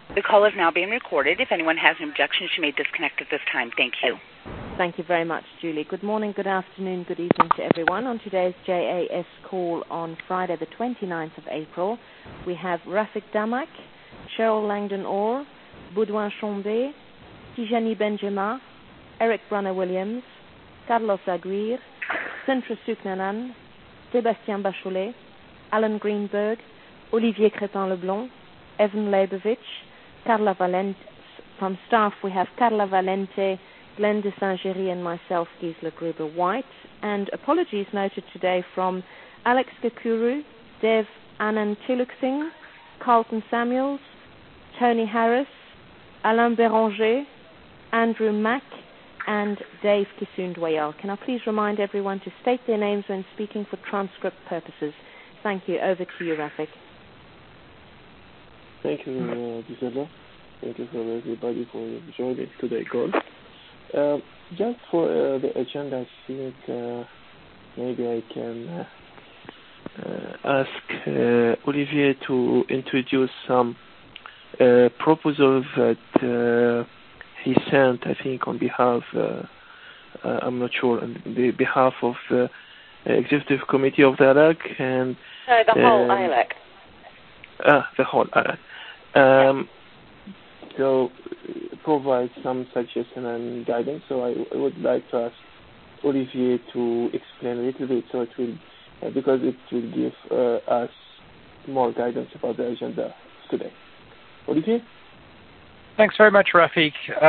The call is now being recorded. If anyone has an objection, you may disconnect at this time. Thank you. Thank you very much, Julie. Good morning, good afternoon, good evening to everyone. On today's JAS call on Friday, the 29th of April, we have Rafik Damak, Cheryl Langdon-Orr, Baudouin Chombe, Tijani Benjema, Eric Brunner-Williams, Carlos Aguirre, Sintra Suknanan, Sébastien Bachelet, Alan Greenberg, Olivier Crépin-Leblond, Evan Leibovich, Carla Valente. From staff, we have Carla Valente, Glenn de Saint-Géry, and myself, Gisela Gruber-White. And apologies noted today from Alex Kakuru, Dev Anand Tiluksing, Carlton Samuels, Tony Harris, Alain Béranger, Andrew Mack, and Dave Kisundwayal. Can I please remind everyone to state their names when speaking for transcript purposes? Thank you. Over to you, Rafik. Thank you, Gisela. Thank you for everybody for joining today's call. Just for the agenda, I think maybe I can ask Olivier to introduce some proposals that he sent, I think, on behalf, I'm not sure, on the behalf of the Executive Committee of the ALAC and... No, the whole ALAC. The whole ALAC. So provide some suggestion and guidance. So I would like to ask Olivier to explain a little bit, so it will, because it will give us more guidance about the agenda today. Olivier? Thanks very much, Rafik.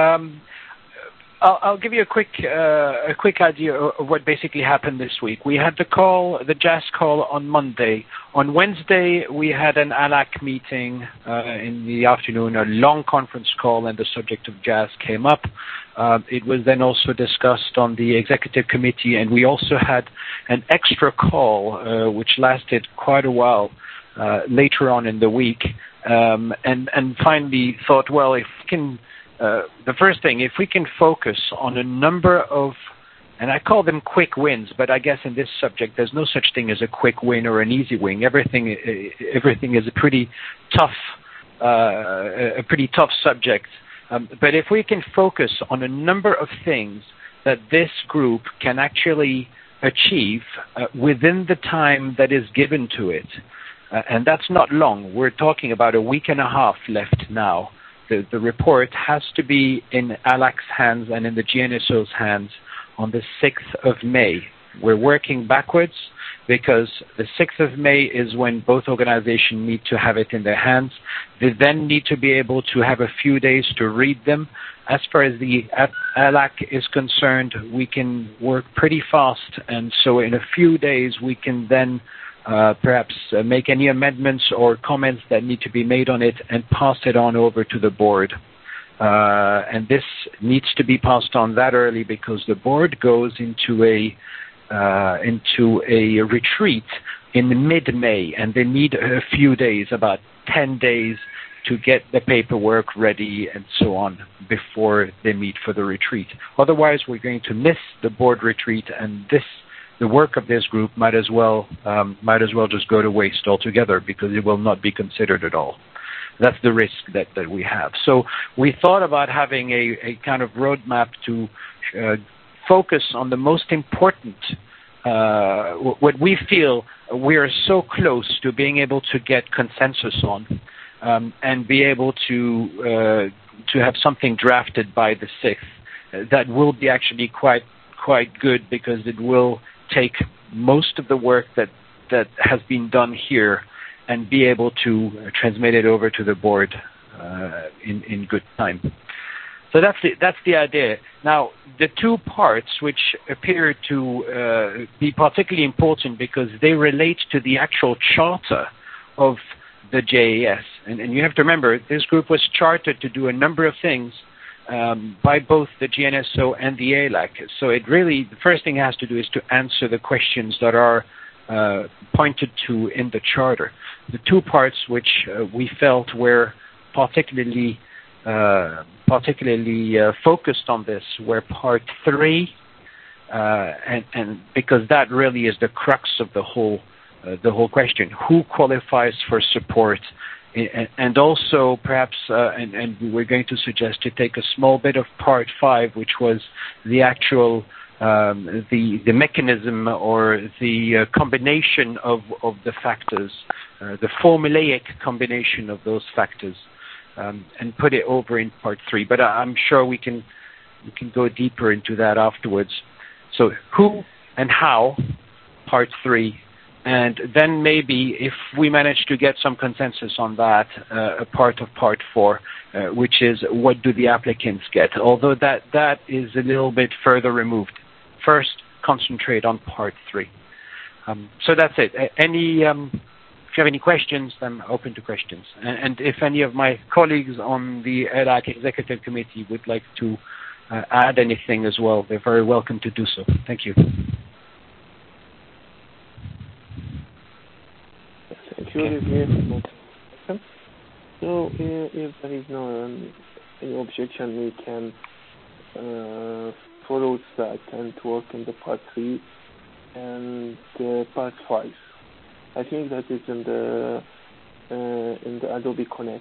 I'll give you a quick idea of what basically happened this week. We had the JAS call on Monday. On Wednesday, we had an ALAC meeting in the afternoon, a long conference call, and the subject of JAS came up. It was then also discussed on the executive committee, and we also had an extra call, which lasted quite a while later on in the week, and finally thought, well, if we can... the first thing, if we can focus on a number of, and I call them quick wins, but I guess in this subject there's no such thing as a quick win or an easy win. Everything is a pretty tough subject. But if we can focus on a number of things that this group can actually achieve within the time that is given to it, and that's not long. We're talking about a week and a half left now. The report has to be in ALAC's hands and in the GNSO's hands on the 6th of May. We're working backwards because the 6th of May is when both organizations need to have it in their hands. They then need to be able to have a few days to read them. As far as the ALAC is concerned, we can work pretty fast, and so in a few days we can then perhaps make any amendments or comments that need to be made on it and pass it on over to the board. And this needs to be passed on that early because the board goes into a retreat in mid-May, and they need a few days, about 10 days, to get the paperwork ready and so on before they meet for the retreat. Otherwise, we're going to miss the board retreat, and the work of this group might as well just go to waste altogether because it will not be considered at all. That's the risk that we have. So we thought about having a kind of roadmap to focus on the most important, what we feel we are so close to being able to get consensus on, and be able to have something drafted by the 6th that will be actually quite good because it will take most of the work that has been done here and be able to transmit it over to the board in good time. So that's the idea. Now, the two parts which appear to be particularly important because they relate to the actual charter of the JAS. And you have to remember, this group was chartered to do a number of things by both the GNSO and the ALAC. So it really, the first thing it has to do is to answer the questions that are pointed to in the charter. The two parts which we felt were particularly focused on this were part 3, and because that really is the crux of the whole question: who qualifies for support and also perhaps, and we were going to suggest to take a small bit of part 5, which was the actual the mechanism or the combination of the factors, the formulaic combination of those factors, and put it over in part 3. But I'm sure we can go deeper into that afterwards. So who and how, part 3. And then maybe if we manage to get some consensus on that, a part of part 4, which is what do the applicants get? Although that is a little bit further removed. First, concentrate on part 3. So that's it. If you have any questions, I'm open to questions. And if any of my colleagues on the ELAC Executive Committee would like to add anything as well, they're very welcome to do so. Thank you. Thank you, Olivier. So if there is no any objection, we can follow that and work in the part 3 and part 5. I think that is in the Adobe Connect,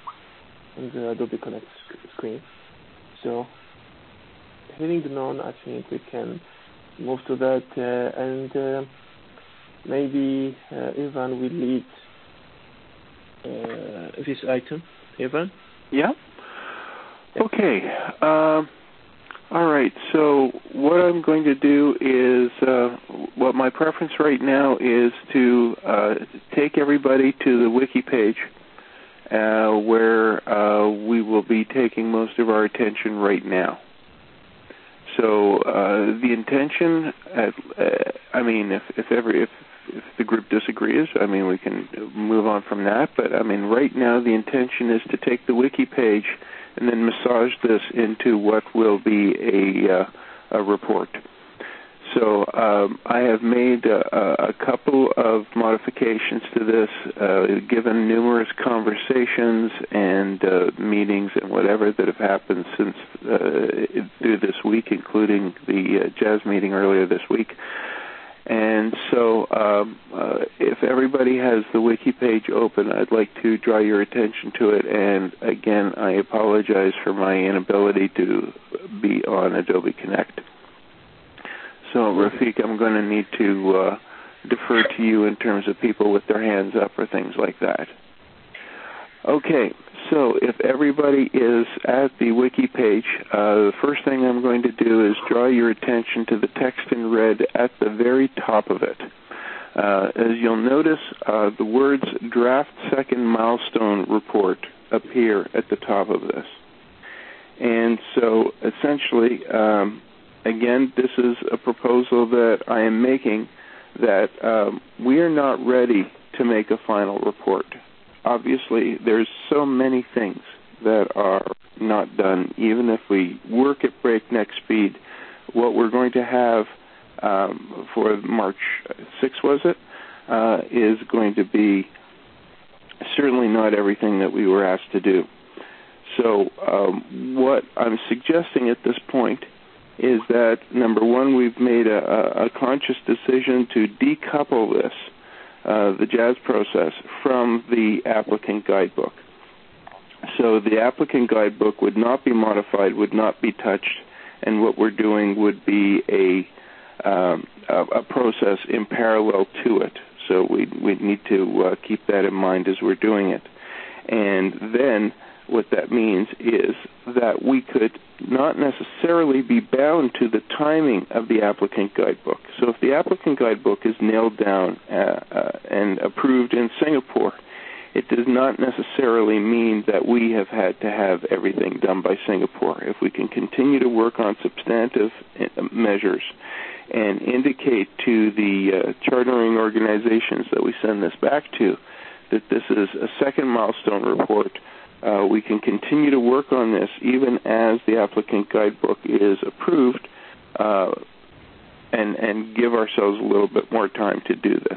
screen. So having known, I think we can move to that and maybe Ivan will lead this item. Ivan? Yeah. Okay. All right. So what I'm going to do is, what my preference right now is to take everybody to the wiki page, where we will be taking most of our attention right now. So the intention, if the group disagrees, we can move on from that. But right now the intention is to take the wiki page and then massage this into what will be a report. So I have made a couple of modifications to this, given numerous conversations and meetings and whatever that have happened since through this week, including the jazz meeting earlier this week. And so if everybody has the wiki page open, I'd like to draw your attention to it. And again, I apologize for my inability to be on Adobe Connect. So, Rafiq, I'm going to need to defer to you in terms of people with their hands up or things like that. Okay, so if everybody is at the wiki page, the first thing I'm going to do is draw your attention to the text in red at the very top of it. As you'll notice, the words Draft Second Milestone Report appear at the top of this. And so, essentially, again, this is a proposal that I am making that we are not ready to make a final report. Obviously, there's so many things that are not done. Even if we work at breakneck speed, what we're going to have for March 6th, was it, is going to be certainly not everything that we were asked to do. So what I'm suggesting at this point is that, number one, we've made a conscious decision to decouple this, the JAZ process, from the applicant guidebook. So the applicant guidebook would not be modified, would not be touched, and what we're doing would be a process in parallel to it. So we need to keep that in mind as we're doing it. And then what that means is that we could not necessarily be bound to the timing of the applicant guidebook. So if the applicant guidebook is nailed down and approved in Singapore, it does not necessarily mean that we have had to have everything done by Singapore. If we can continue to work on substantive measures and indicate to the chartering organizations that we send this back to that this is a second milestone report, we can continue to work on this even as the applicant guidebook is approved, and give ourselves a little bit more time to do this.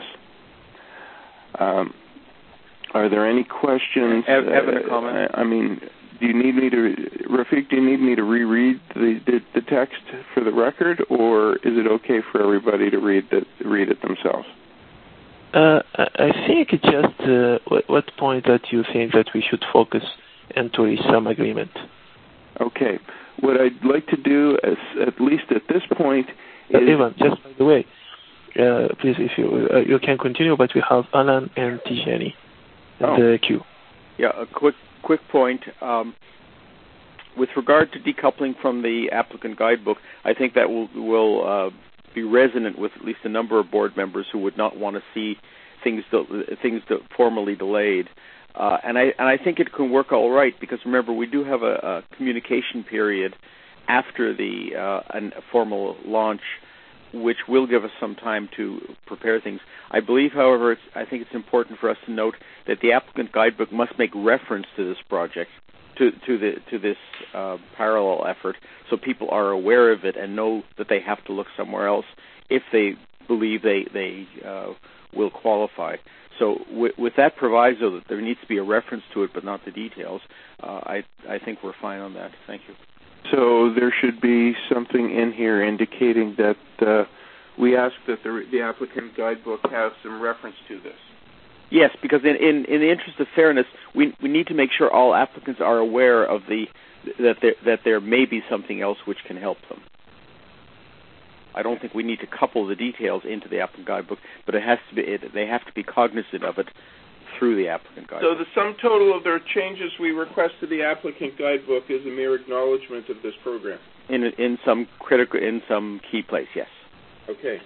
Are there any questions? Evan, a comment? Do you need me to, Rafiq, do you need me to reread the text for the record, or is it okay for everybody to read it themselves? I think it's just what point that you think that we should focus and to reach some agreement. Okay. What I'd like to do, at least at this point, is... Ivan, just by the way, please, if you can continue, but we have Alan and Tijani in the queue. Yeah, a quick point. With regard to decoupling from the applicant guidebook, I think that will be resonant with at least a number of board members who would not want to see things formally delayed. And I think it can work all right, because remember, we do have a communication period after the formal launch, which will give us some time to prepare things. I believe, however, I think it's important for us to note that the applicant guidebook must make reference to this project, to this parallel effort, so people are aware of it and know that they have to look somewhere else if they believe they will qualify. So with that proviso that there needs to be a reference to it but not the details, I think we're fine on that. Thank you. So there should be something in here indicating that we ask that the applicant guidebook have some reference to this. Yes, because in the interest of fairness, we need to make sure all applicants are aware of that there may be something else which can help them. I don't think we need to couple the details into the applicant guidebook, but they have to be cognizant of it through the applicant guidebook. So the sum total of their changes we request to the applicant guidebook is a mere acknowledgement of this program. In some key place, yes. Okay.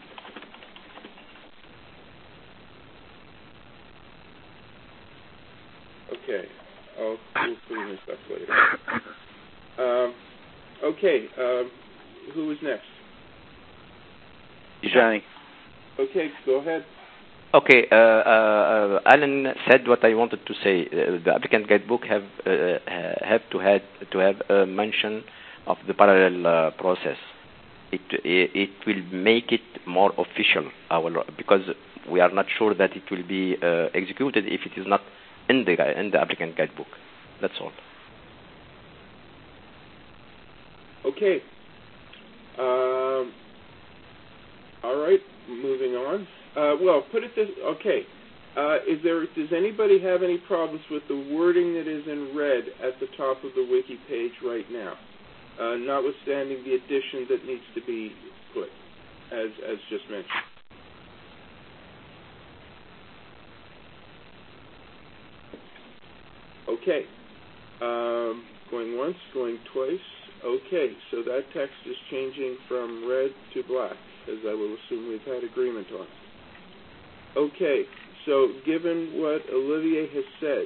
Okay. We'll clean this up later. Okay. Who is next? Johnny. Okay, go ahead. Okay, Alan said what I wanted to say. The applicant guidebook have to have a mention of the parallel process. It will make it more official, because we are not sure that it will be executed if it is not in the applicant guidebook. That's all. Okay. All right, moving on. Well, put it this. Okay. Does anybody have any problems with the wording that is in red at the top of the wiki page right now, notwithstanding the addition that needs to be put, as just mentioned? Okay. Going once, going twice. Okay, so that text is changing from red to black, as I will assume we've had agreement on. Okay, so given what Olivier has said,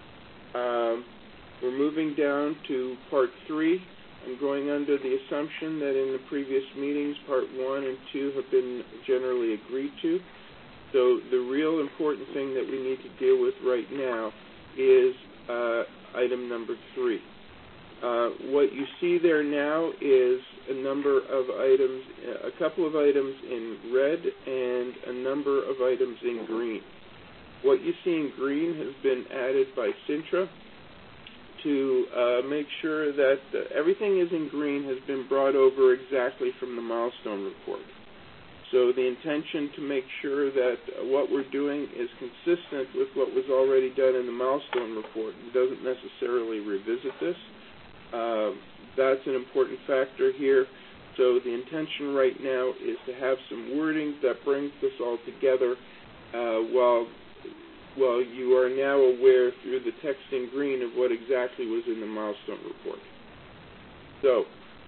we're moving down to Part 3. I'm going under the assumption that in the previous meetings, Part 1 and 2 have been generally agreed to. So the real important thing that we need to deal with right now is item number 3. What you see there now is a number of items, a couple of items in red and a number of items in green. What you see in green has been added by Sintra to make sure that everything is in green has been brought over exactly from the milestone report. So the intention to make sure that what we're doing is consistent with what was already done in the milestone report. It doesn't necessarily revisit this. That's an important factor here. So the intention right now is to have some wording that brings this all together while you are now aware through the text in green of what exactly was in the milestone report. So,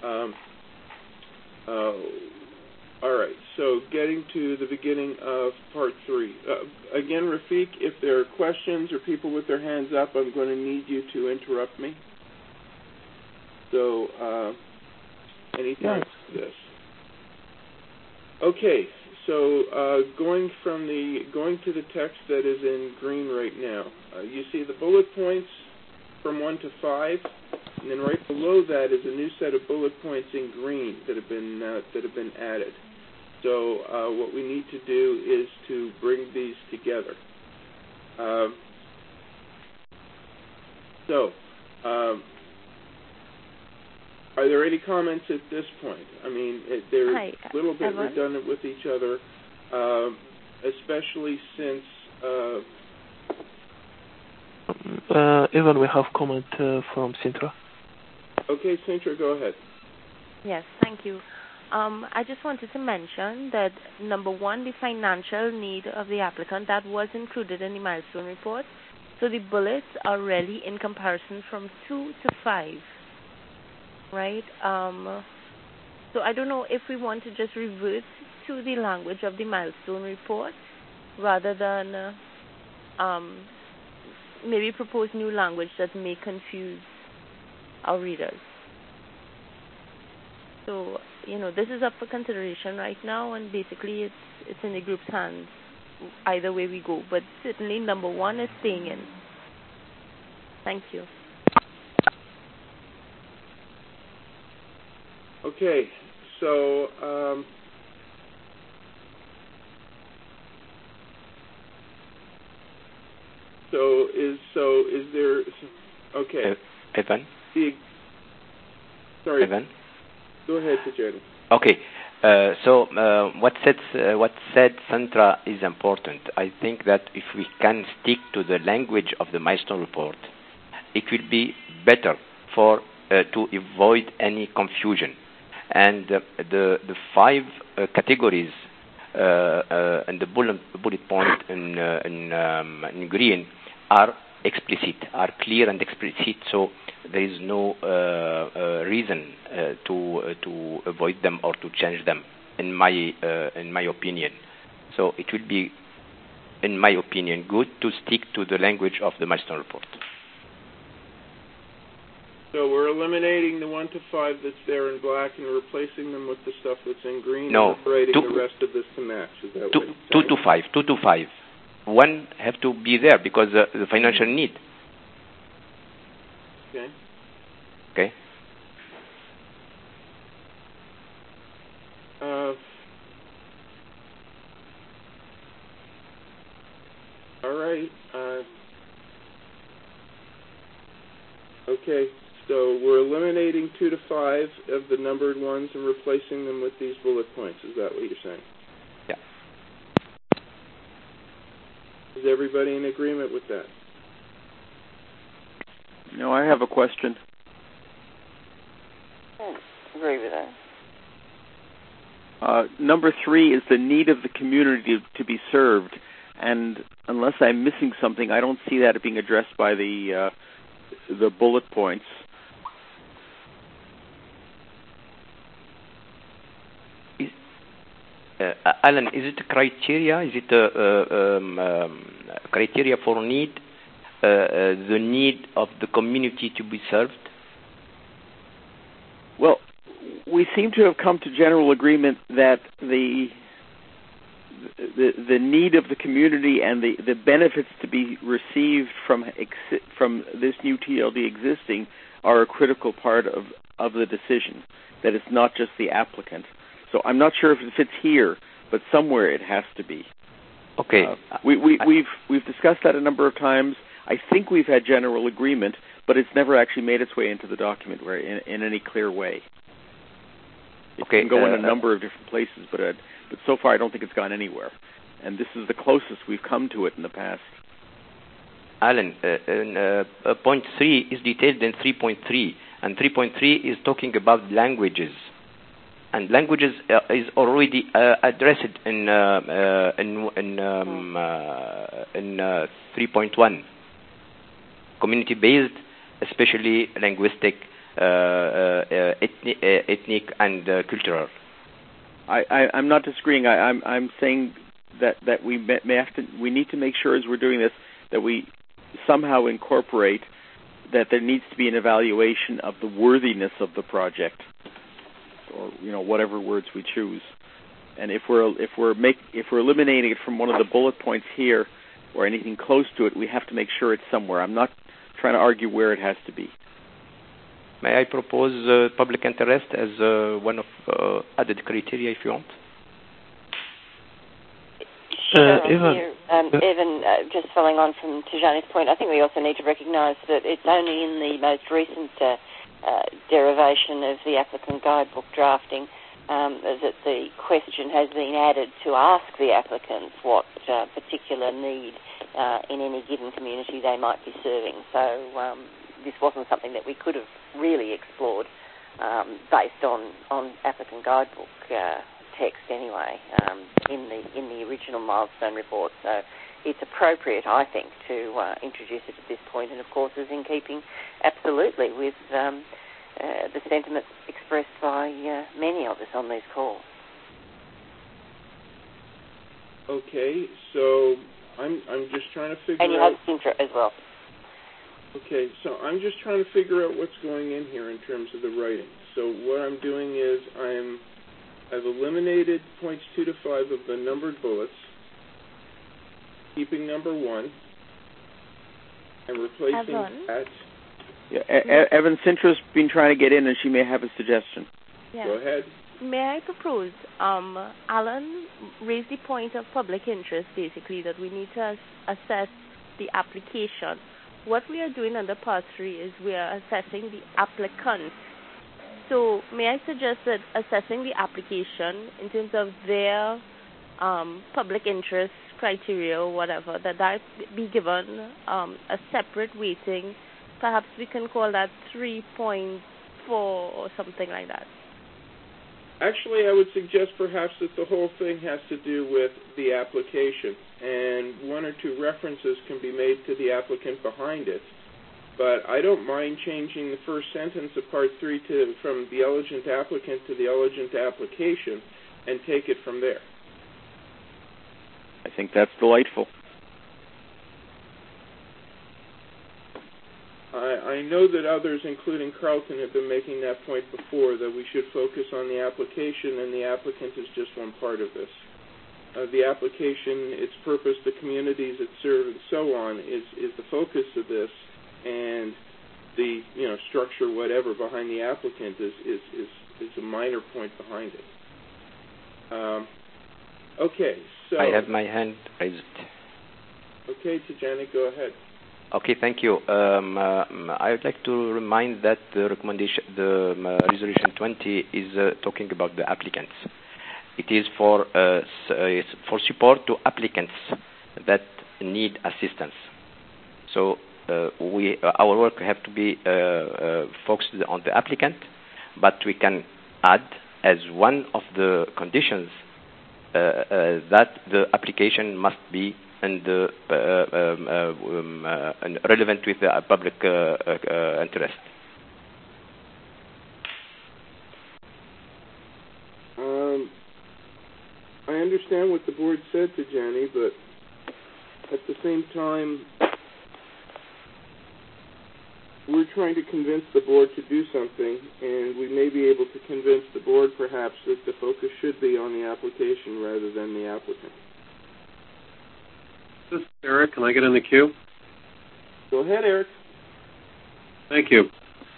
all right, so getting to the beginning of Part 3. Again, Rafiq, if there are questions or people with their hands up, I'm going to need you to interrupt me. So, any thoughts to this? Okay, so going to the text that is in green right now, you see the bullet points from 1 to 5, and then right below that is a new set of bullet points in green that have been added. So what we need to do is to bring these together. Are there any comments at this point? I mean, they're a little bit redundant with each other. especially since... Evan, we have comment from Sintra. Okay, Sintra, go ahead. Yes, thank you. I just wanted to mention that, number one, the financial need of the applicant, that was included in the milestone report. So the bullets are really in comparison from 2 to 5, right? So I don't know if we want to just revert to the language of the milestone report rather than maybe propose new language that may confuse our readers. So, this is up for consideration right now, and basically it's in the group's hands either way we go. But certainly number one is staying in. Thank you. Okay, so is there? Okay. Evan. Sorry. Evan. Go ahead, Sajani. Okay. So what said Sintra is important. I think that if we can stick to the language of the milestone report, it will be better for to avoid any confusion. And the 5 categories and the bullet point in green are explicit, are clear and explicit. So there is no reason to avoid them or to change them, in my opinion. So it will be, in my opinion, good to stick to the language of the milestone report. So we're eliminating the 1 to 5 that's there in black and replacing them with the stuff that's in green. No, and separating the rest of this to match. Is that what you're saying? 2 to 5. One have to be there because the financial need. Okay. Okay. All right. Okay. So we're eliminating 2 to 5 of the numbered ones and replacing them with these bullet points. Is that what you're saying? Yeah. Is everybody in agreement with that? No, I have a question. I agree with that. Number 3 is the need of the community to be served, and unless I'm missing something, I don't see that being addressed by the bullet points. Alan, is it a criteria? Is it a criteria for need? The need of the community to be served? Well, we seem to have come to general agreement that the need of the community and the benefits to be received from this new TLD existing are a critical part of the decision. That it's not just the applicant. So I'm not sure if it fits here, but somewhere it has to be. Okay. We've discussed that a number of times. I think we've had general agreement, but it's never actually made its way into the document in any clear way. It can go in a number of different places, but so far I don't think it's gone anywhere. And this is the closest we've come to it in the past. Alan, point 3 is detailed in 3.3, and 3.3 is talking about languages. And languages is already addressed in 3.1. Community-based, especially linguistic, ethnic, and cultural. I'm not disagreeing. I'm saying that we we need to make sure as we're doing this that we somehow incorporate that there needs to be an evaluation of the worthiness of the project, or whatever words we choose. And if we're eliminating it from one of the bullet points here or anything close to it, we have to make sure it's somewhere. I'm not trying to argue where it has to be. May I propose public interest as one of added criteria, if you want? Sure, Evan, just following on from Tijani's point, I think we also need to recognise that it's only in the most recent derivation of the applicant guidebook drafting that the question has been added to ask the applicants what particular need in any given community they might be serving. So this wasn't something that we could have really explored based on applicant guidebook text anyway in the original milestone report. So it's appropriate, I think, to introduce it at this point, and of course is in keeping absolutely with the sentiments expressed by many of us on these calls. Okay, so I'm just trying to figure out... And you have Sintra as well. Okay, so I'm just trying to figure out what's going in here in terms of the writing. So what I'm doing is I've eliminated points 2 to 5 of the numbered bullets, keeping number 1, and replacing that... Yeah, Evan Sintra's been trying to get in, and she may have a suggestion. Yeah. Go ahead. May I propose? Alan raised the point of public interest, basically, that we need to assess the application. What we are doing under Part 3 is we are assessing the applicant. So may I suggest that assessing the application in terms of their public interest criteria or whatever, that be given a separate weighting. Perhaps we can call that 3.4 or something like that. Actually, I would suggest perhaps that the whole thing has to do with the application, and 1 or 2 references can be made to the applicant behind it. But I don't mind changing the first sentence of Part 3 from the elegant applicant to the elegant application and take it from there. I think that's delightful. I know that others, including Carlton, have been making that point before, that we should focus on the application, and the applicant is just one part of this. The application, its purpose, the communities it serves, and so on, is the focus of this, and the structure, whatever, behind the applicant is a minor point behind it. Okay, so... I have my hand raised. Okay, Tijani, go ahead. Okay, thank you. I would like to remind that the recommendation, resolution 20 is talking about the applicants. It is for support to applicants that need assistance. So our work have to be focused on the applicant, but we can add as one of the conditions that the application must be and relevant with the public interest. I understand what the board said to Jenny, but at the same time, we're trying to convince the board to do something, and we may be able to convince the board, perhaps, that the focus should be on the application rather than the applicant. This is Eric. Can I get in the queue? Go ahead, Eric. Thank you.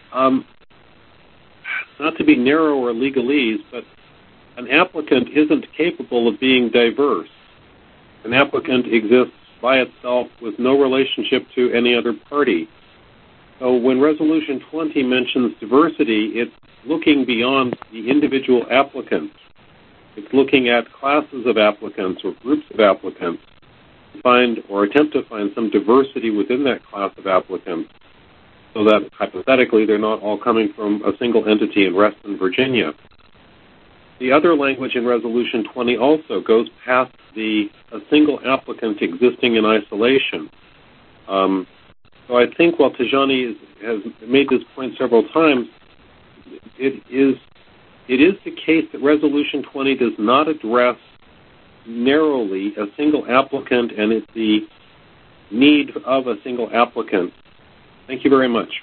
Not to be narrow or legalese, but an applicant isn't capable of being diverse. An applicant exists by itself with no relationship to any other party. So when Resolution 20 mentions diversity, it's looking beyond the individual applicants. It's looking at classes of applicants or groups of applicants to find or attempt to find some diversity within that class of applicants so that, hypothetically, they're not all coming from a single entity in Reston, Virginia. The other language in Resolution 20 also goes past a single applicant existing in isolation. So I think while Tijani has made this point several times, it is the case that Resolution 20 does not address narrowly a single applicant and it's the need of a single applicant. Thank you very much.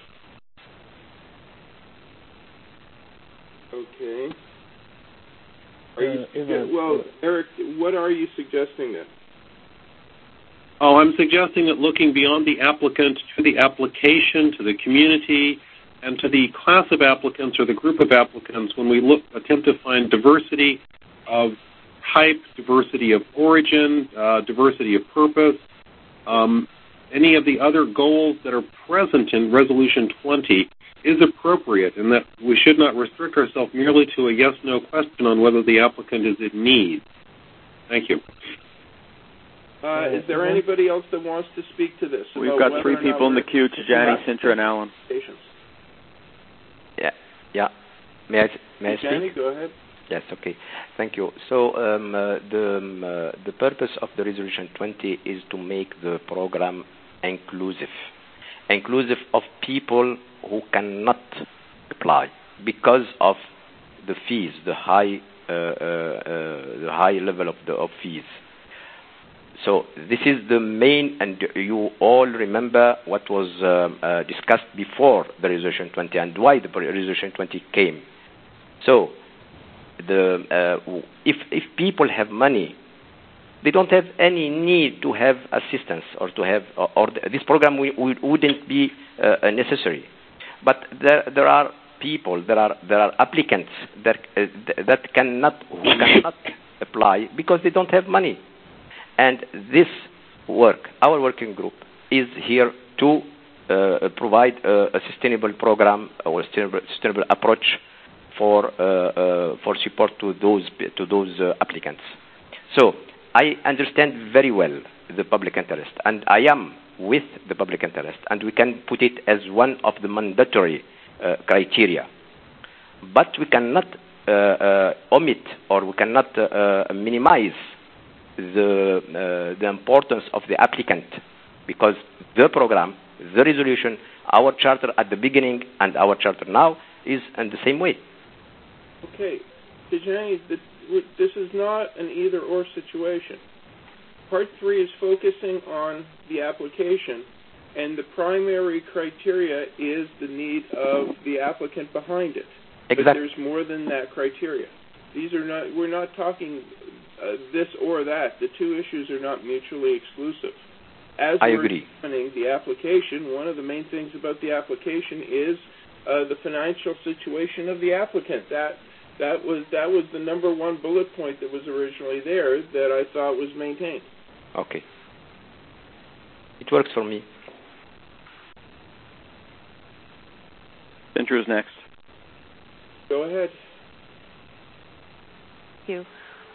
Okay. Well, Eric, what are you suggesting then? Oh, I'm suggesting that looking beyond the applicant to the application, to the community, and to the class of applicants or the group of applicants, when we attempt to find diversity of type, diversity of origin, diversity of purpose, any of the other goals that are present in Resolution 20 is appropriate, and that we should not restrict ourselves merely to a yes-no question on whether the applicant is in need. Thank you. Is there anybody else that wants to speak to this? We've got three people in the queue, Tijani, Sintra, and Alan. Yeah. May I speak? Tijani, go ahead. Yes, okay. Thank you. So the purpose of the Resolution 20 is to make the program inclusive of people who cannot apply because of the fees, the high level of fees. So this is the main, and you all remember what was discussed before the Resolution 20 and why the Resolution 20 came. So if people have money, they don't have any need to have assistance or to have, or this program wouldn't be necessary. But there are people, there are applicants that cannot apply because they don't have money. And this work, our working group, is here to provide a sustainable program or sustainable approach for support to those applicants. So I understand very well the public interest, and I am with the public interest, and we can put it as one of the mandatory criteria. But we cannot omit, or we cannot minimize the importance of the applicant, because the program, the resolution, our charter at the beginning and our charter now is in the same way. Okay, Tijani, this is not an either-or situation. Part 3 is focusing on the application, and the primary criteria is the need of the applicant behind it. Exactly. But there's more than that criteria. We're not talking this or that. The two issues are not mutually exclusive. As I we're agree. examining the application, one of the main things about the application is the financial situation of the applicant. That was the number one bullet point that was originally there that I thought was maintained. Okay. It works for me. Sintra is next. Go ahead. Thank you.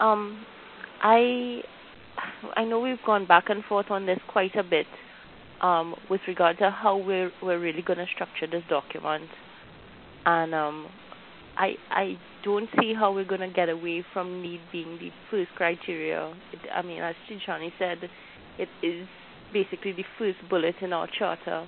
I know we've gone back and forth on this quite a bit with regard to how we're really going to structure this document, and I don't see how we're going to get away from need being the first criteria. As Tijani said, it is basically the first bullet in our charter.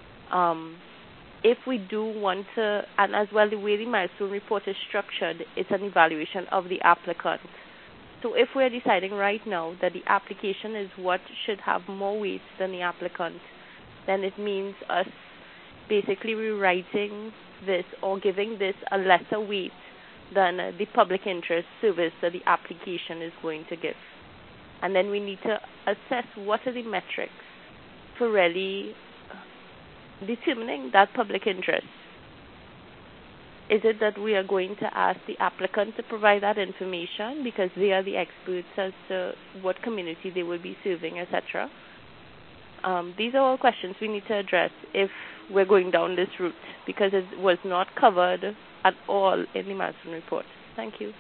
If we do want to, and as well the way the milestone report is structured, it's an evaluation of the applicant. So if we're deciding right now that the application is what should have more weight than the applicant, then it means us basically rewriting this or giving this a lesser weight than the public interest service that the application is going to give. And then we need to assess what are the metrics for really determining that public interest. Is it that we are going to ask the applicant to provide that information because they are the experts as to what community they will be serving, etc.? These are all questions we need to address if we're going down this route, because it was not covered at all in the milestone report. Thank you.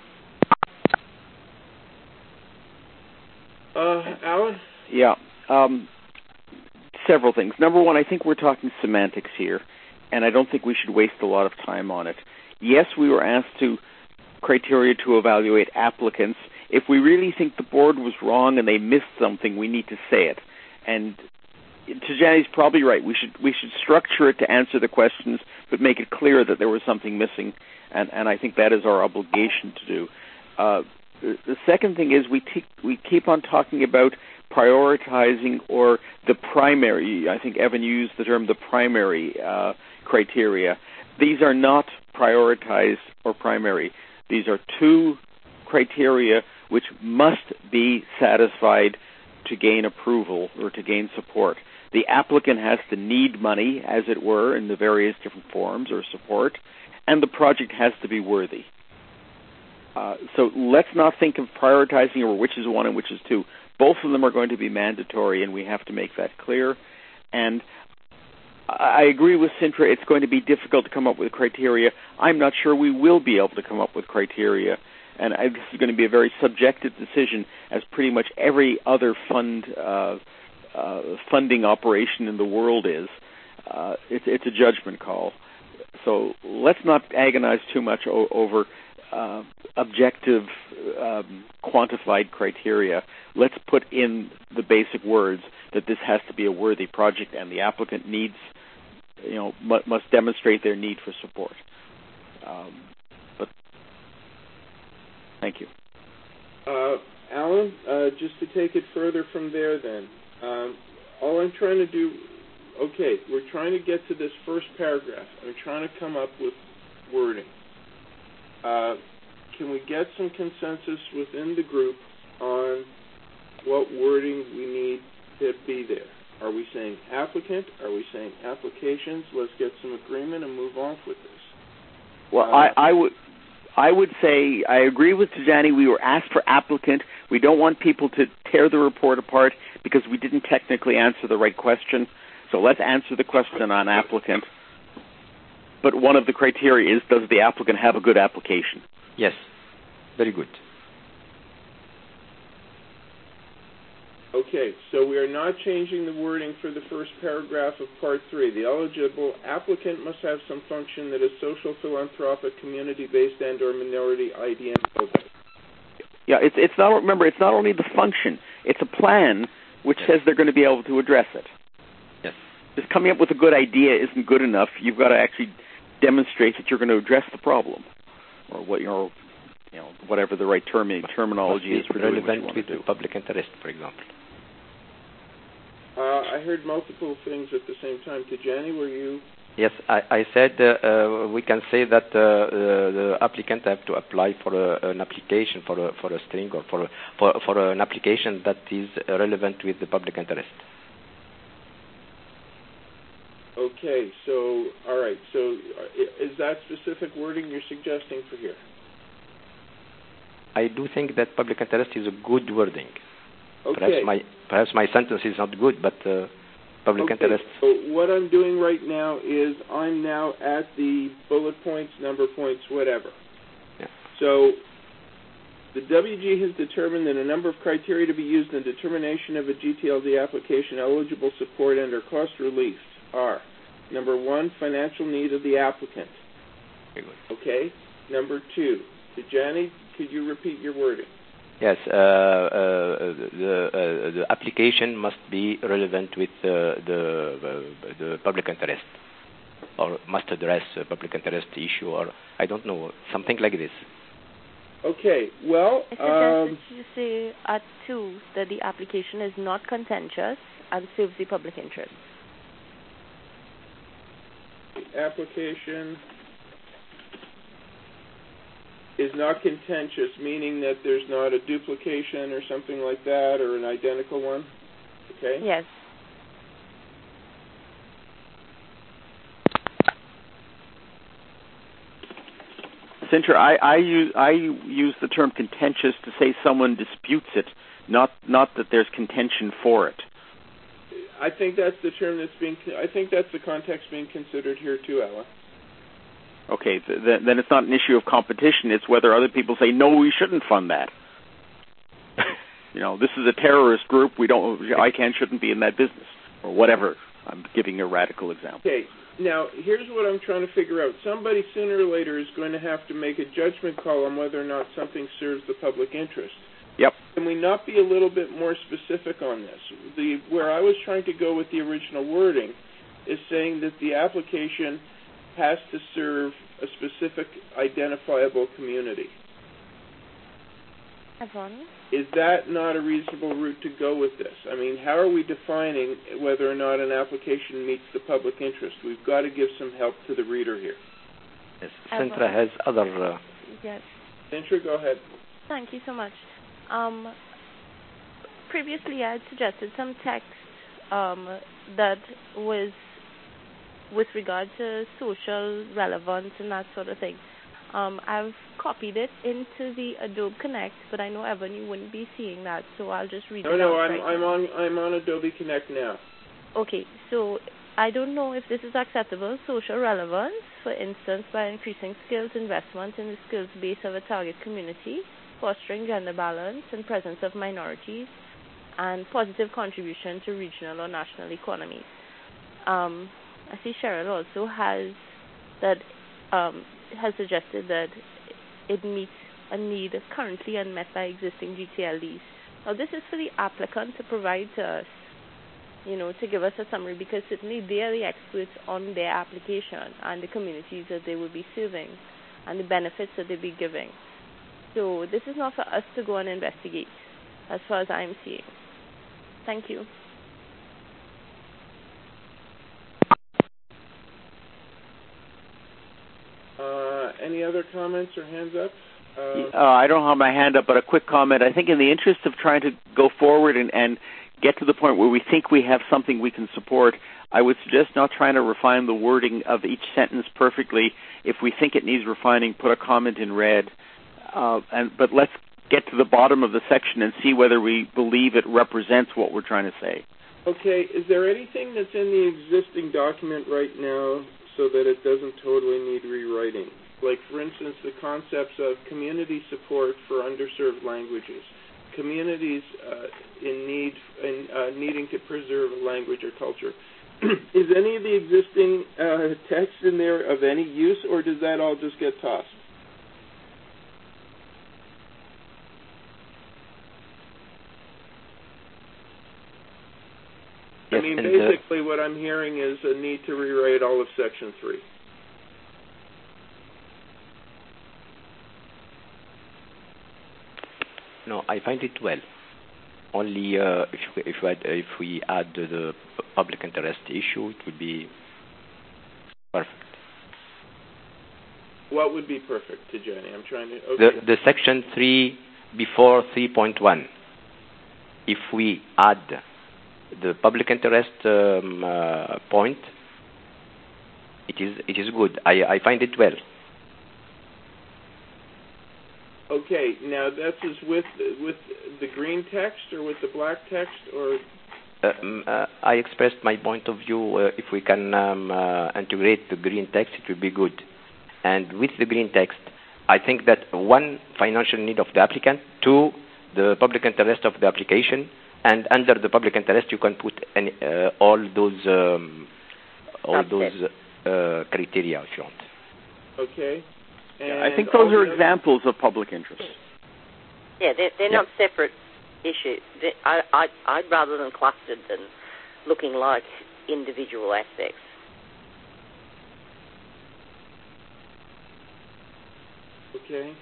Alan? Yeah. Several things. Number one, I think we're talking semantics here, and I don't think we should waste a lot of time on it. Yes, we were asked criteria to evaluate applicants. If we really think the board was wrong and they missed something, we need to say it. And Tijani's probably right. We should structure it to answer the questions, but make it clear that there was something missing, and I think that is our obligation to do. The second thing is we keep on talking about prioritizing or the primary. I think Evan used the term the primary criteria. These are not prioritized or primary. These are two criteria which must be satisfied to gain approval or to gain support. The applicant has to need money, as it were, in the various different forms or support, and the project has to be worthy. So let's not think of prioritizing or which is one and which is two. Both of them are going to be mandatory, and we have to make that clear. And I agree with Sintra. It's going to be difficult to come up with criteria. I'm not sure we will be able to come up with criteria. And this is going to be a very subjective decision, as pretty much every other funding operation in the world is. It's a judgment call. So let's not agonize too much over objective, quantified criteria. Let's put in the basic words that this has to be a worthy project, and the applicant needs, must demonstrate their need for support. But thank you. Alan, just to take it further from there then, all I'm trying to do, we're trying to get to this first paragraph. I'm trying to come up with wording. Can we get some consensus within the group on what wording we need to be there? Are we saying applicant? Are we saying applications? Let's get some agreement and move on with this. Well, I would say I agree with Tijani. We were asked for applicant. We don't want people to tear the report apart because we didn't technically answer the right question. So let's answer the question on applicant. But one of the criteria is, does the applicant have a good application? Yes. Very good. Okay, so we are not changing the wording for the first paragraph of Part 3. The eligible applicant must have some function that is social, philanthropic, community-based, and or minority IDM focused. Yeah, it's not. Remember, it's not only the function; it's a plan which says they're going to be able to address it. Yes. Just coming up with a good idea isn't good enough. You've got to actually demonstrate that you're going to address the problem, or what whatever the right terminology is for doing what you want to do. Relevant with the public interest, for example. I heard multiple things at the same time. Tijani, were you? Yes, I said we can say that the applicant have to apply for an application for a string or for an application that is relevant with the public interest. Okay, so all right. So is that specific wording you're suggesting for here? I do think that public interest is a good wording. Okay. Perhaps my sentence is not good, but public interest. So what I'm doing right now is I'm now at the bullet points, number points, whatever. Yeah. So the WG has determined that a number of criteria to be used in determination of a GTLD application eligible support and or cost relief are: number 1, financial need of the applicant. Very good. Okay. Number 2, Tijani, could you repeat your wording? Yes, the application must be relevant with the public interest, or must address a public interest issue, or I don't know, something like this. Okay, well... I suggest that you say at 2 that the application is not contentious and serves the public interest. Application is not contentious, meaning that there's not a duplication or something like that, or an identical one? Okay? Yes. Sintra, I use the term contentious to say someone disputes it, not that there's contention for it. I think that's the term I think that's the context being considered here too, Alan. Okay, then it's not an issue of competition. It's whether other people say, no, we shouldn't fund that. This is a terrorist group. ICANN shouldn't be in that business, or whatever. I'm giving a radical example. Okay, now here's what I'm trying to figure out. Somebody sooner or later is going to have to make a judgment call on whether or not something serves the public interest. Yep. Can we not be a little bit more specific on this? Where I was trying to go with the original wording is saying that the application has to serve a specific identifiable community. Yvonne? Is that not a reasonable route to go with this? I mean, how are we defining whether or not an application meets the public interest? We've got to give some help to the reader here. Yes. Sintra has other... Yes. Sintra, go ahead. Thank you so much. Previously, I had suggested some text that was with regard to social relevance and that sort of thing. I've copied it into the Adobe Connect, but I know, Evan, you wouldn't be seeing that, so I'll just read it out. I'm on Adobe Connect now. Okay, so I don't know if this is acceptable social relevance, for instance, by increasing skills investment in the skills base of a target community, fostering gender balance and presence of minorities, and positive contribution to regional or national economies. I see Cheryl also has suggested that it meets a need currently unmet by existing GTLDs. Now, this is for the applicant to provide to us, to give us a summary, because certainly they are the experts on their application and the communities that they will be serving and the benefits that they'll be giving. So this is not for us to go and investigate, as far as I'm seeing. Thank you. Any other comments or hands up? I don't have my hand up, but a quick comment. I think in the interest of trying to go forward and get to the point where we think we have something we can support, I would suggest not trying to refine the wording of each sentence perfectly. If we think it needs refining, put a comment in red. But let's get to the bottom of the section and see whether we believe it represents what we're trying to say. Okay, is there anything that's in the existing document right now so that it doesn't totally need rewriting? Like, for instance, the concepts of community support for underserved languages, communities needing to preserve a language or culture. Is any of the existing text in there of any use, or does that all just get tossed? I mean, basically what I'm hearing is a need to rewrite all of Section 3. No, I find it well. Only if we add the public interest issue, it would be perfect. What would be perfect to Jenny? I'm trying to... Okay. The Section 3 before 3.1. If we add the public interest point, it is good. I find it well. Okay, now that's just with the green text or with the black text, or? I expressed my point of view. If we can integrate the green text, it will be good. And with the green text, I think that one, financial need of the applicant, two, the public interest of the application, and under the public interest, you can put all those criteria if you want. Okay. I think those are examples of public interest. Yeah, they're not separate issues. I'd rather than clustered than looking like individual aspects. Okay.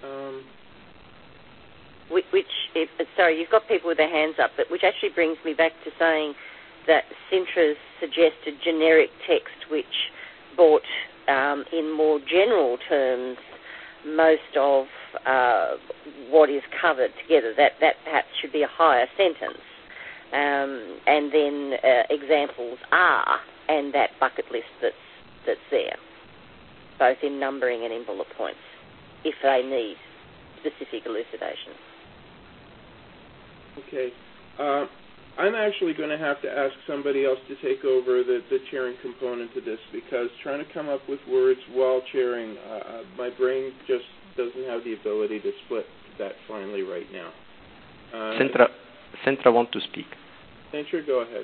Sorry, you've got people with their hands up, but which actually brings me back to saying that Sintra's suggested generic text which brought in more general terms most of what is covered together. That perhaps should be a higher sentence. And then examples are, and that bucket list that's there, both in numbering and in bullet points, if they need specific elucidation. Okay. I'm actually going to have to ask somebody else to take over the chairing component of this, because trying to come up with words while chairing, my brain just doesn't have the ability to split that finely right now. Sintra want to speak. Sintra, go ahead.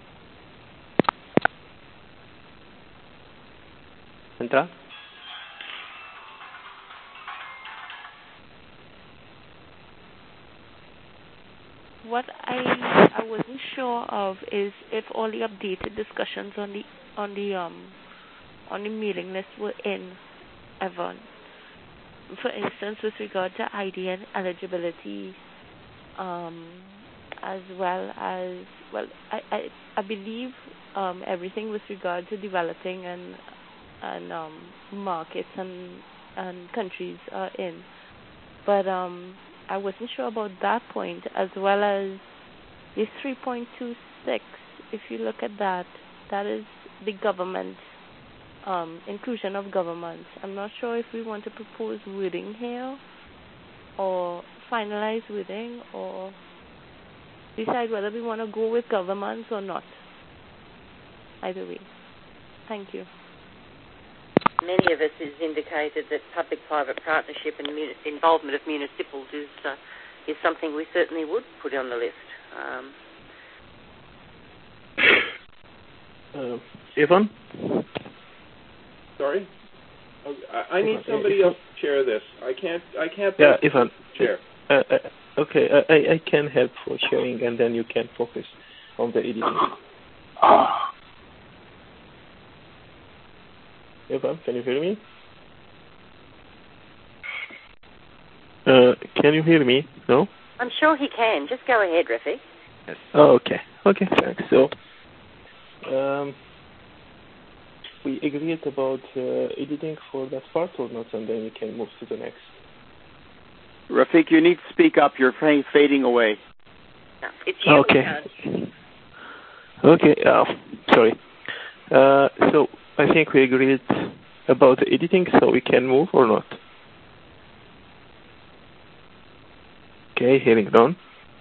Sintra? What I wasn't sure of is if all the updated discussions on the mailing list were in ever. For instance, with regard to ID and eligibility, as well as I believe everything with regard to developing and markets and countries are in, but I wasn't sure about that point, as well as the 3.26. If you look at that, that is the government, inclusion of governments. I'm not sure if we want to propose wording here, or finalize wording, or decide whether we want to go with governments or not. either way. Thank you. Many of us has indicated that public-private partnership and involvement of municipals is something we certainly would put on the list. Ivan? Sorry? I need somebody else to chair this. I can't. Yeah, Ivan. Chair. Okay, I can help for sharing, and then you can focus on the editing. Ivan, can you hear me? Can you hear me? No? I'm sure he can. Just go ahead, Rafiq. Yes. Oh, okay. Okay, thanks. So, we agreed about editing for that part or not, and then we can move to the next. Rafiq, you need to speak up. You're fading away. No, it's you. Okay. Okay, sorry. So, I think we agreed about the editing, so we can move or not? Okay, hearing done.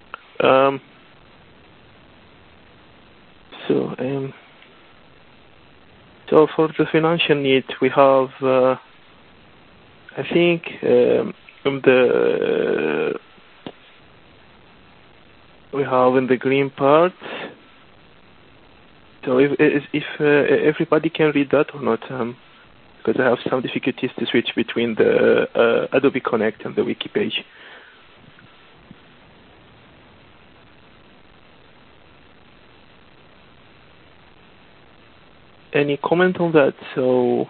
So for the financial need, we have, I think, we have in the green part. So if everybody can read that or not, because I have some difficulties to switch between the Adobe Connect and the wiki page. Any comment on that? So,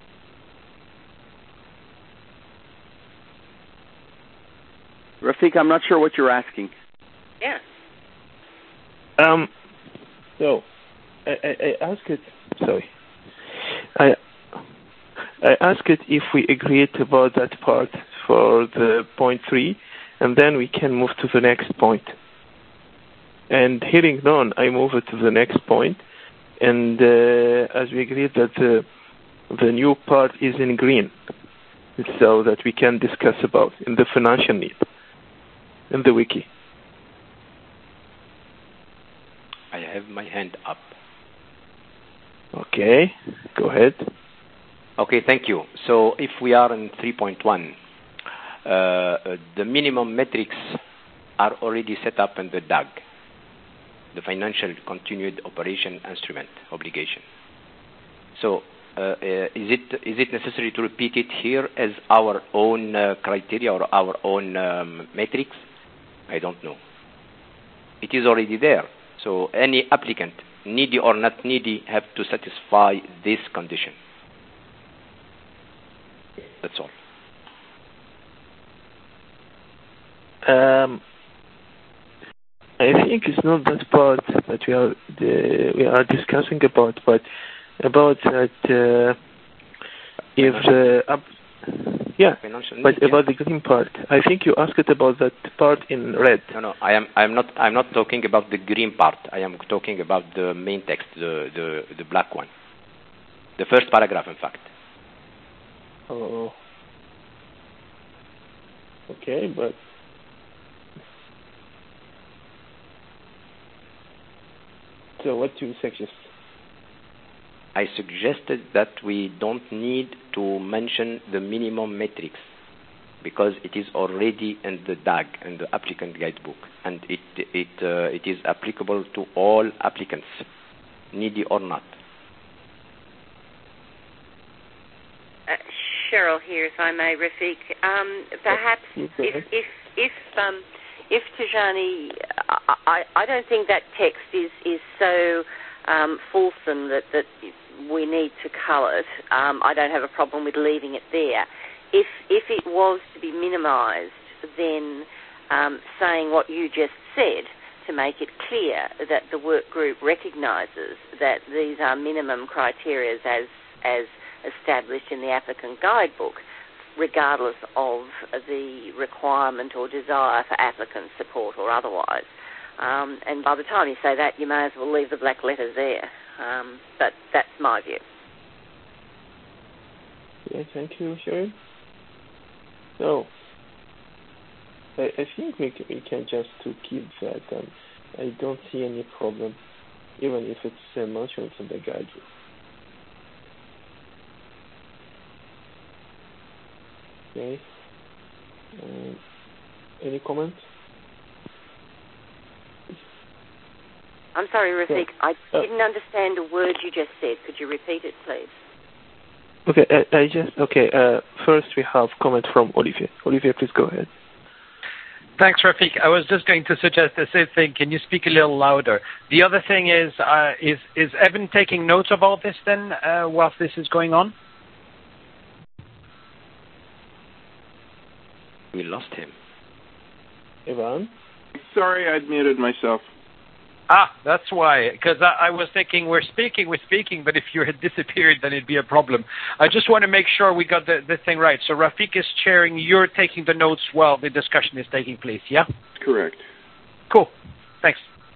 Rafiq, I'm not sure what you're asking. Yeah. So, I asked it. Sorry, I asked it if we agreed about that part for the point 3, and then we can move to the next point. And hearing none, I move it to the next point. And as we agreed that the new part is in green, so that we can discuss about in the financial need, in the wiki. I have my hand up. Okay, go ahead. Okay, thank you. So if we are in 3.1, the minimum metrics are already set up in the DAG, the Financial Continued Operation Instrument Obligation. So is it necessary to repeat it here as our own criteria or our own metrics? I don't know. It is already there. So any applicant, needy or not needy, have to satisfy this condition. That's all. I think it's not that part that we are discussing about, but about that if about the green part. I think you asked about that part in red. No, I'm not talking about the green part. I am talking about the main text, the black one, the first paragraph, in fact. Oh. Okay, but. So what do you suggest? I suggested that we don't need to mention the minimum metrics because it is already in the DAG, in the applicant guidebook, and it is applicable to all applicants, needy or not. Cheryl here, if I may, Rafiq. Perhaps if Tijani, I don't think that text is so fulsome that we need to cull it. I don't have a problem with leaving it there. If it was to be minimised, then saying what you just said to make it clear that the work group recognises that these are minimum criteria as established in the applicant guidebook, regardless of the requirement or desire for applicant support or otherwise. And by the time you say that, you may as well leave the black letters there. But that's my view. Yeah, thank you, Sharon. So, I think we can just to keep that. I don't see any problem even if it's mentioned in the guide. Okay. Any comments? I'm sorry, Rafiq. I didn't understand a word you just said. Could you repeat it, please? Okay, first we have comment from Olivier. Olivier, please go ahead. Thanks, Rafiq. I was just going to suggest the same thing. Can you speak a little louder? The other thing is Evan taking notes of all this then, whilst this is going on? We lost him. Evan? Sorry, I'd muted myself. That's why, because I was thinking we're speaking, but if you had disappeared, then it'd be a problem. I just want to make sure we got the thing right. So Rafiq is chairing, you're taking the notes while the discussion is taking place, yeah? Correct. Cool. Thanks.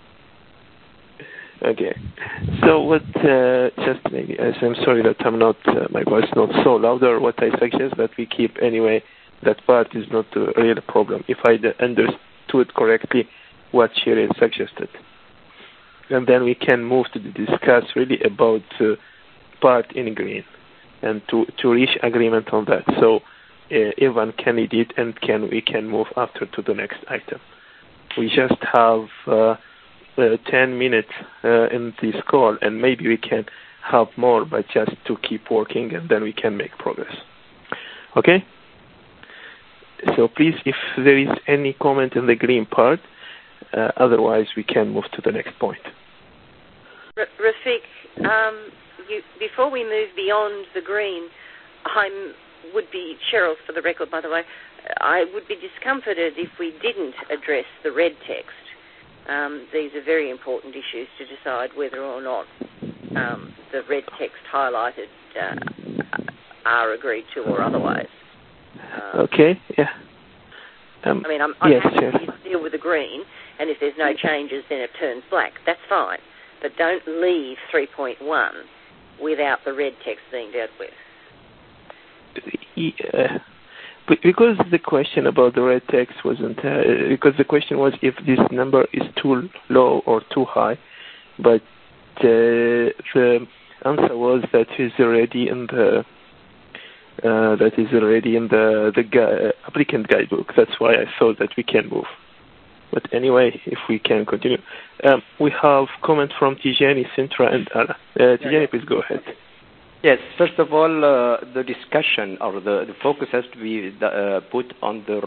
Okay. So what, just maybe, I'm sorry that I'm not, my voice is not so louder, what I suggest that we keep anyway, that part is not a real problem, if I understood correctly what Shirin suggested. And then we can move to discuss really about part in green and to reach agreement on that. So Evan can edit and we can move after to the next item. We just have 10 minutes in this call, and maybe we can have more, but just to keep working, and then we can make progress. Okay? So please, if there is any comment in the green part, otherwise, we can move to the next point. Rafiq, before we move beyond the green, Cheryl, for the record, by the way, I would be discomforted if we didn't address the red text. These are very important issues to decide whether or not the red text highlighted are agreed to or otherwise. Okay, yeah. I'm yes, happy to deal with the green, and if there's no changes, then it turns black. That's fine. But don't leave 3.1 without the red text being dealt with. Because the question about the red text wasn't, because the question was if this number is too low or too high, but the answer was that is already in the applicant guidebook. That's why I thought that we can move. But anyway, if we can continue. We have comment from Tijani, Sintra, and Ala. Tijani, please go ahead. Yes, first of all, the discussion or the focus has to be put on the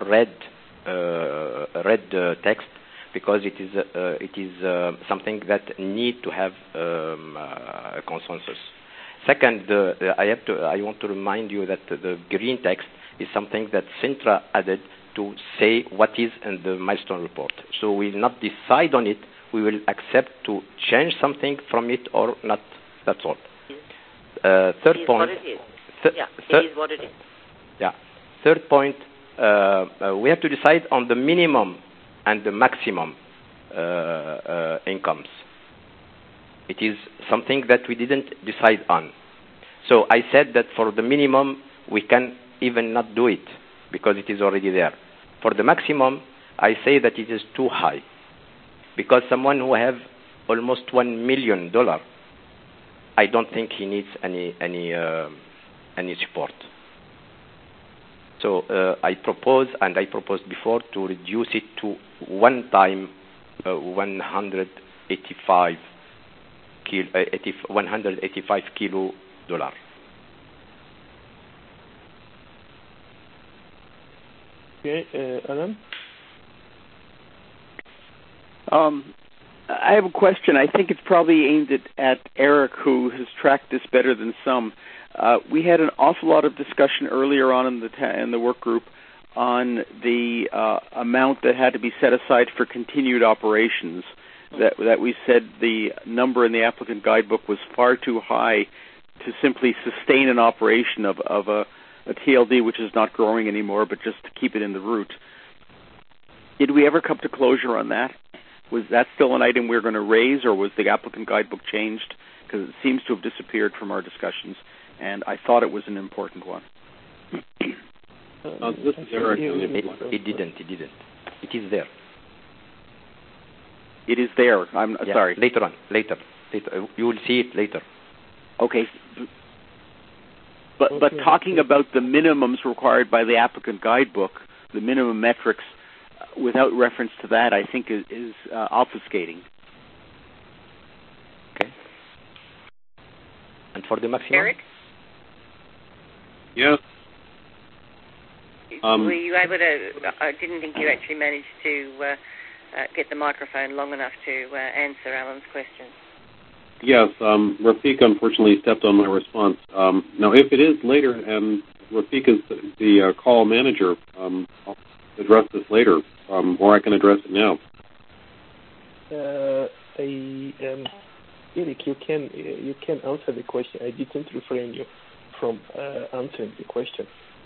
red text, because it is something that need to have a consensus. Second, I want to remind you that the green text is something that Sintra added to say what is in the milestone report. So we will not decide on it. We will accept to change something from it or not. That's all. Third point. It is what it is. Yeah. Third point. We have to decide on the minimum and the maximum incomes. It is something that we didn't decide on. So I said that for the minimum, we can even not do it because it is already there. For the maximum, I say that it is too high, because someone who have almost $1 million, I don't think he needs any support. So I propose, and I proposed before, to reduce it to one time $185 kilo. Okay, Alan? I have a question. I think it's probably aimed at Eric, who has tracked this better than some. We had an awful lot of discussion earlier on in the work group on the amount that had to be set aside for continued operations. That we said the number in the applicant guidebook was far too high to simply sustain an operation of a TLD which is not growing anymore, but just to keep it in the route. Did we ever come to closure on that? Was that still an item we were going to raise, or was the applicant guidebook changed? Because it seems to have disappeared from our discussions, and I thought it was an important one. This is Eric. It didn't. It is there. It is there. I'm sorry. Later on. You will see it later. Okay. But talking about the minimums required by the applicant guidebook, the minimum metrics, without reference to that, I think is obfuscating. Okay. And for the maximum? Eric? Yes. Were you able to... I didn't think you actually managed to get the microphone long enough to answer Alan's question. Yes, Rafiq unfortunately stepped on my response. Now, if it is later, and Rafiq is the call manager, I'll address this later, or I can address it now. Eric, you can answer the question. I didn't refrain you from answering the question.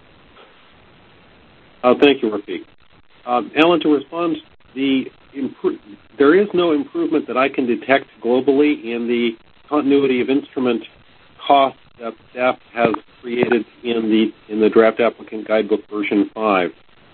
Thank you, Rafiq. Alan, to respond, there is no improvement that I can detect globally in the continuity of instrument costs that staff has created in the draft applicant guidebook version 5.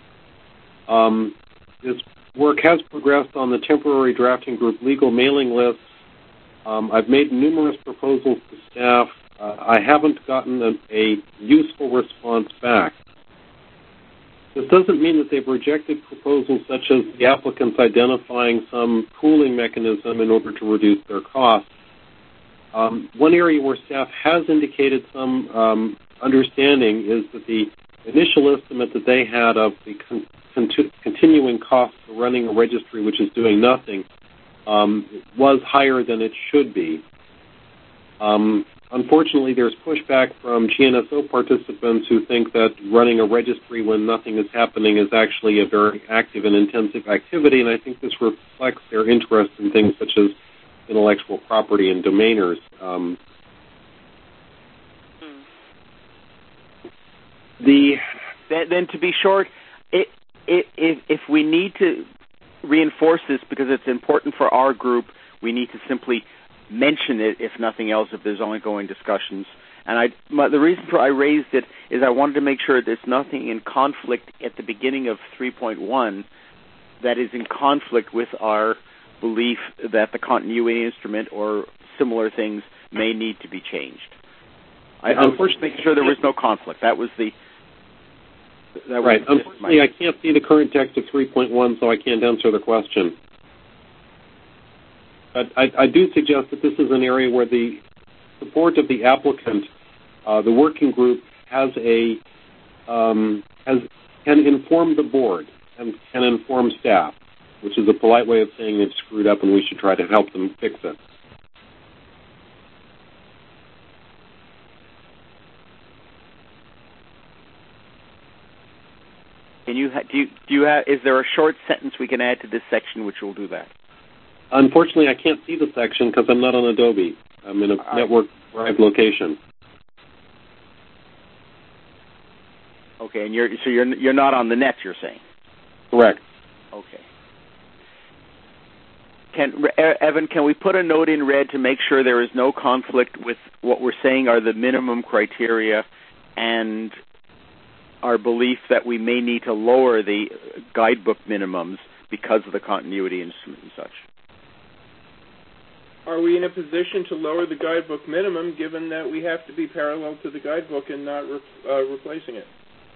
This work has progressed on the temporary drafting group legal mailing list. I've made numerous proposals to staff. I haven't gotten a useful response back. This doesn't mean that they've rejected proposals such as the applicants identifying some pooling mechanism in order to reduce their costs. One area where staff has indicated some understanding is that the initial estimate that they had of the continuing costs for running a registry which is doing nothing was higher than it should be. Unfortunately, there's pushback from GNSO participants who think that running a registry when nothing is happening is actually a very active and intensive activity, and I think this reflects their interest in things such as intellectual property and domainers. Then to be short, if we need to reinforce this because it's important for our group, we need to simply mention it, if nothing else, if there's ongoing discussions. And the reason I raised it is I wanted to make sure there's nothing in conflict at the beginning of 3.1 that is in conflict with our belief that the continuity instrument or similar things may need to be changed. I was making sure there was no conflict. That was right. Unfortunately, I can't see the current text of 3.1, so I can't answer the question. But I do suggest that this is an area where the support of the applicant, the working group, can inform the board and can inform staff, which is a polite way of saying they've screwed up and we should try to help them fix it. Is there a short sentence we can add to this section which will do that? Unfortunately, I can't see the section because I'm not on Adobe. I'm in a network drive location. Okay, and you're not on the net, you're saying? Correct. Okay. Evan, can we put a note in red to make sure there is no conflict with what we're saying are the minimum criteria and our belief that we may need to lower the guidebook minimums because of the continuity instrument and such? Are we in a position to lower the guidebook minimum given that we have to be parallel to the guidebook and not replacing it?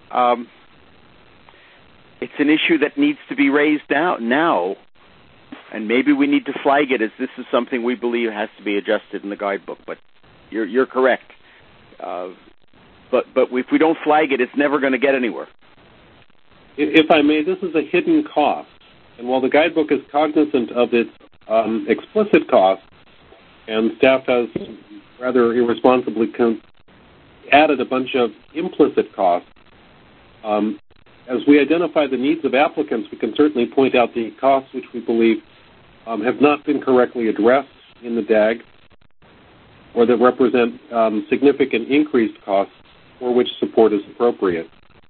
It's an issue that needs to be raised now, and maybe we need to flag it as this is something we believe has to be adjusted in the guidebook, but you're correct. But if we don't flag it, it's never going to get anywhere. If I may, this is a hidden cost, and while the guidebook is cognizant of its explicit costs, and staff has rather irresponsibly added a bunch of implicit costs, as we identify the needs of applicants, we can certainly point out the costs which we believe have not been correctly addressed in the DAG, or that represent significant increased costs for which support is appropriate.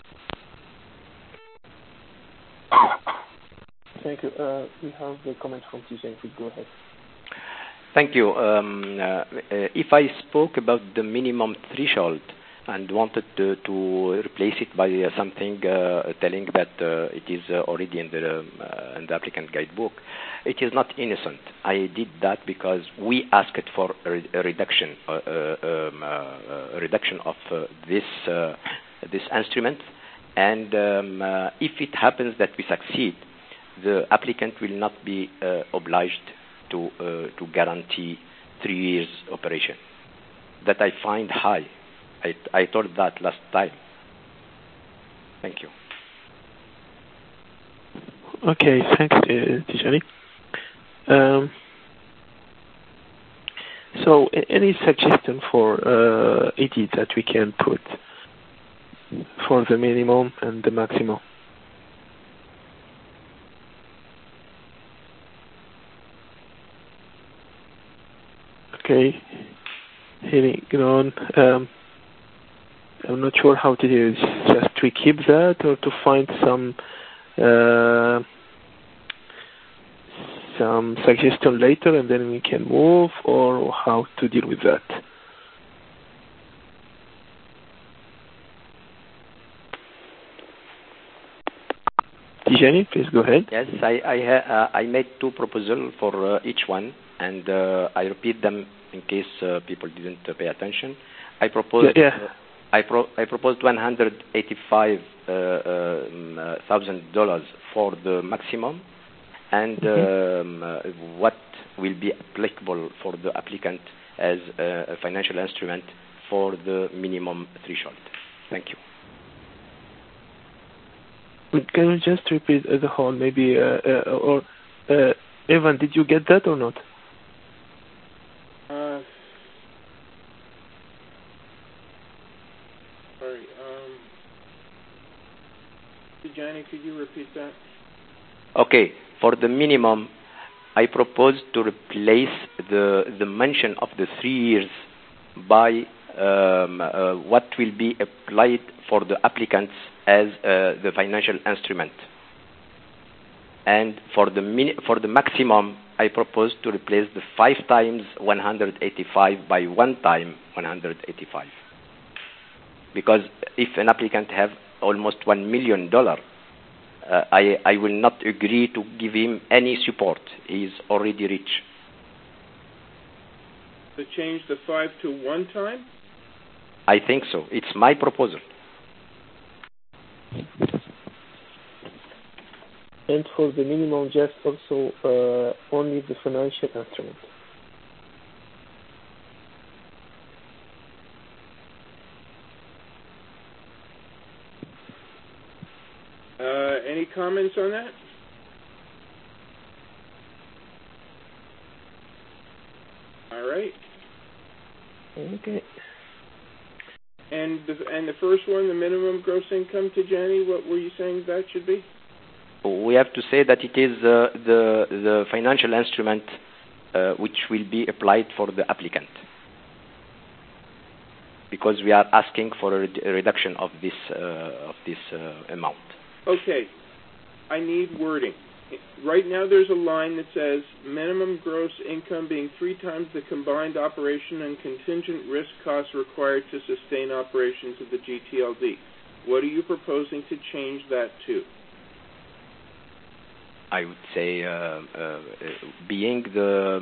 Thank you. We have a comment from Tijen. Please go ahead. Thank you. If I spoke about the minimum threshold, and wanted to replace it by something telling that it is already in the applicant guidebook. It is not innocent. I did that because we asked for a reduction of this instrument, and if it happens that we succeed, the applicant will not be obliged to guarantee 3 years operation. That I find high. I told that last time. Thank you. Okay, thanks, Tijani. So, any suggestion for edit that we can put for the minimum and the maximum? Okay, hearing on. I'm not sure how to do this. Just to keep that, or to find some suggestion later, and then we can move, or how to deal with that. Tijani, please go ahead. Yes, I made 2 proposals for each one, and I repeat them in case people didn't pay attention. I proposed I proposed $185,000 for the maximum, and what will be applicable for the applicant as a financial instrument for the minimum threshold. Thank you. Can you just repeat the whole, maybe, or Evan, did you get that or not? Sorry. Tijani, could you repeat that? Okay. For the minimum, I propose to replace the mention of the 3 years by what will be applied for the applicants as the financial instrument. And for the maximum, I propose to replace the 5 times 185 by 1 time 185. Because if an applicant have almost $1 million, I will not agree to give him any support. He is already rich. To change the 5 to 1 time? I think so. It's my proposal. And for the minimum, just also only the financial instrument. Any comments on that? All right. Okay. And the first one, the minimum gross income, Tijani, what were you saying that should be? We have to say that it is the financial instrument which will be applied for the applicant, because we are asking for a reduction of this amount. Okay, I need wording. Right now there's a line that says minimum gross income being 3 times the combined operation and contingent risk costs required to sustain operations of the GTLD. What are you proposing to change that to? I would say being the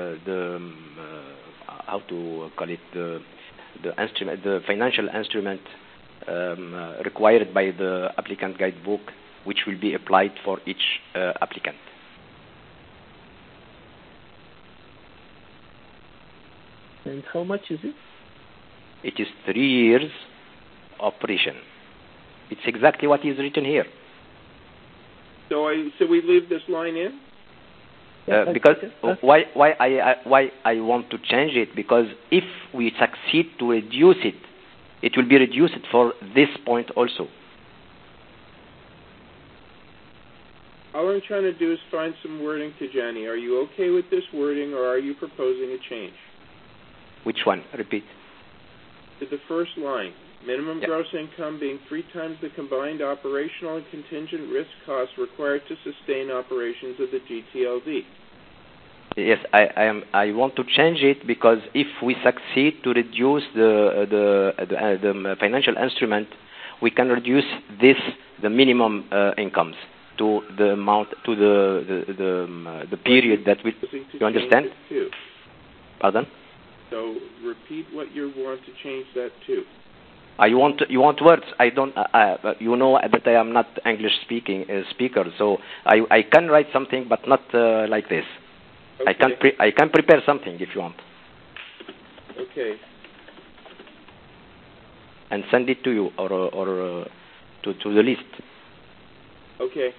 how to call it, the instrument, the financial instrument required by the applicant guidebook, which will be applied for each applicant. And how much is it? It is 3 years operation. It's exactly what is written here. So we leave this line in? Because why I want to change it, because if we succeed to reduce it, it will be reduced for this point also. All I'm trying to do is find some wording, Tijani. Are you okay with this wording, or are you proposing a change? Which one? Repeat. To the first line. Minimum gross income being 3 times the combined operational and contingent risk costs required to sustain operations of the GTLD. Yes, I want to change it because if we succeed to reduce the financial instrument, we can reduce the minimum incomes to the amount to the period that we. You understand? Pardon? So repeat what you want to change that to. You want words? I don't. You know that I am not English speaker, so I can write something, but not like this. Okay. I can prepare something if you want. Okay. And send it to you or to the list. Okay.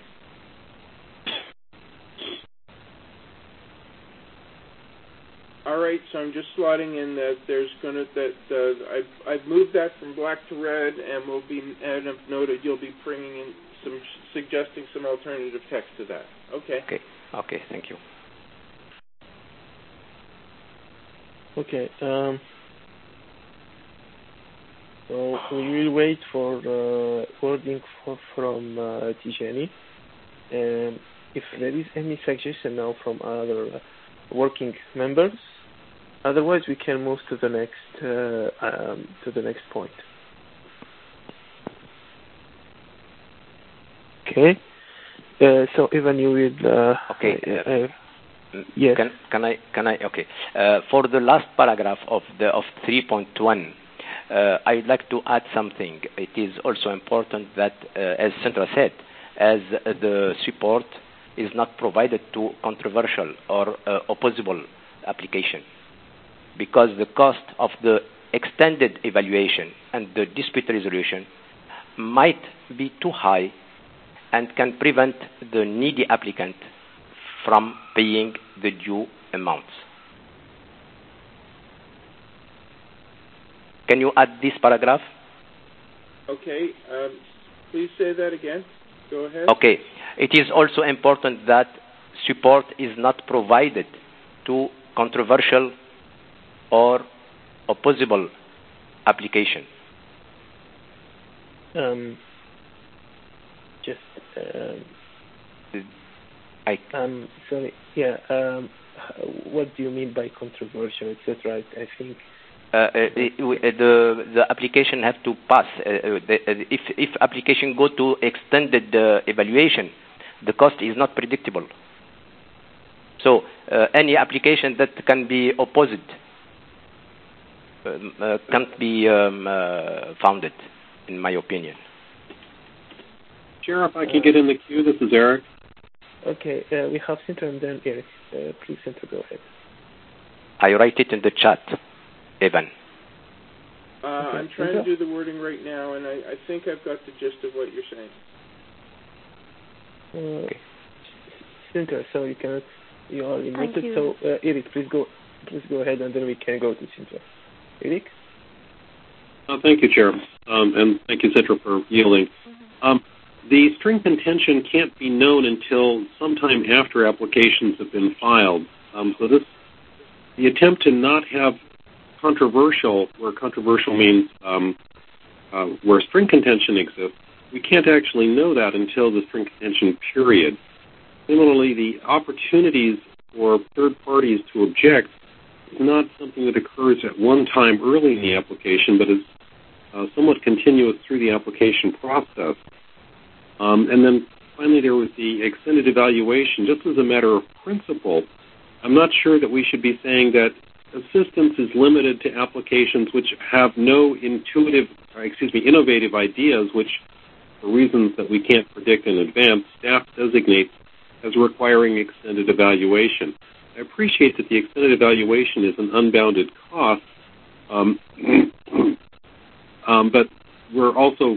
All right, so I'm just slotting in that there's I've moved that from black to red, and we'll be, and I've noted you'll be bringing in suggesting some alternative text to that. Okay. Okay. Thank you. Okay. So we will wait for wording from Tijani. If there is any suggestion now from other working members, otherwise we can move to the next point. Okay. So Ivan, you will. Okay. Yes. Can I? Okay. For the last paragraph of 3.1, I'd like to add something. It is also important that, as Sandra said, as the support is not provided to controversial or opposable application, because the cost of the extended evaluation and the dispute resolution might be too high and can prevent the needy applicant from paying the due amounts. Can you add this paragraph? Okay. Please say that again. Go ahead. Okay. It is also important that support is not provided to controversial or opposable application. Sorry. Yeah. What do you mean by controversial, etc.? I think the application have to pass. If application go to extended evaluation, the cost is not predictable. So any application that can be opposed can't be founded, in my opinion. Sheriff, I can get in the queue. This is Eric. Okay, we have Sintra and then Eric. Please, Sintra, go ahead. I write it in the chat, Evan. I'm trying to do the wording right now, and I think I've got the gist of what you're saying. Okay. Sintra, so you are muted. So Eric, please go ahead, and then we can go to Sintra. Eric? Thank you, Chair, and thank you, Sintra, for yielding. The string contention can't be known until sometime after applications have been filed. So the attempt to not have controversial, where controversial means where string contention exists, we can't actually know that until the string contention period. Similarly, the opportunities for third parties to object is not something that occurs at one time early in the application, but is somewhat continuous through the application process. And then finally, there was the extended evaluation. Just as a matter of principle, I'm not sure that we should be saying that assistance is limited to applications which have no innovative ideas, which, for reasons that we can't predict in advance, staff designates as requiring extended evaluation. I appreciate that the extended evaluation is an unbounded cost, but we're also,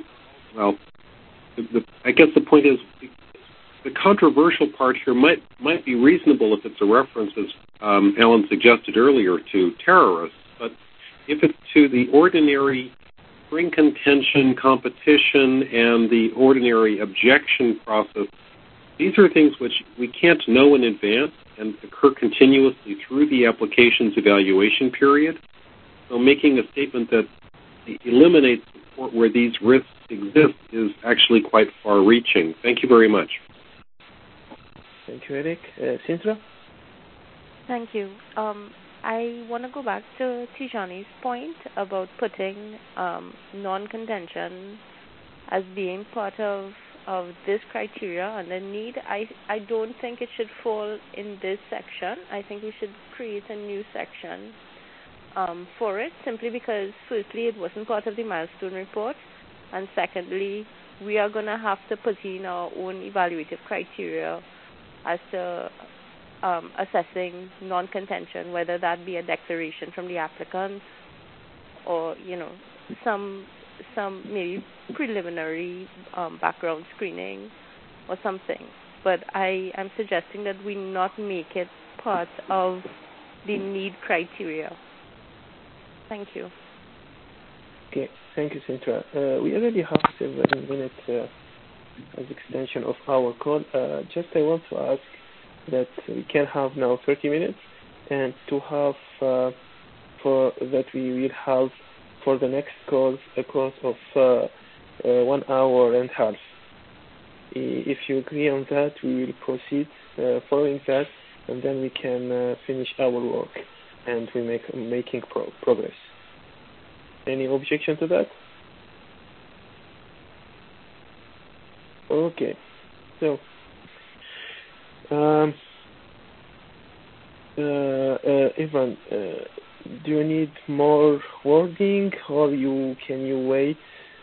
I guess the point is the controversial part here might be reasonable if it's a reference, as Alan suggested earlier, to terrorists, but if it's to the ordinary string contention, competition, and the ordinary objection process, these are things which we can't know in advance and occur continuously through the application's evaluation period. So making a statement that eliminates support where these risks exist is actually quite far-reaching. Thank you very much. Thank you, Eric. Sintra? Thank you. I want to go back to Tijani's point about putting non-contention as being part of this criteria and the need. I don't think it should fall in this section. I think we should create a new section for it, simply because, firstly, it wasn't part of the milestone report, and secondly, we are going to have to put in our own evaluative criteria as to assessing non-contention, whether that be a declaration from the applicant or, some maybe preliminary background screening or something. But I am suggesting that we not make it part of the need criteria. Thank you. Okay, thank you, Sintra. We already have 7 minutes as extension of our call. Just I want to ask that we can have now 30 minutes, and to have for that we will have for the next call a course of 1 hour and a half. If you agree on that, we will proceed following that, and then we can finish our work and we making progress. Any objection to that? Okay. So, Ivan, do you need more wording, or can you wait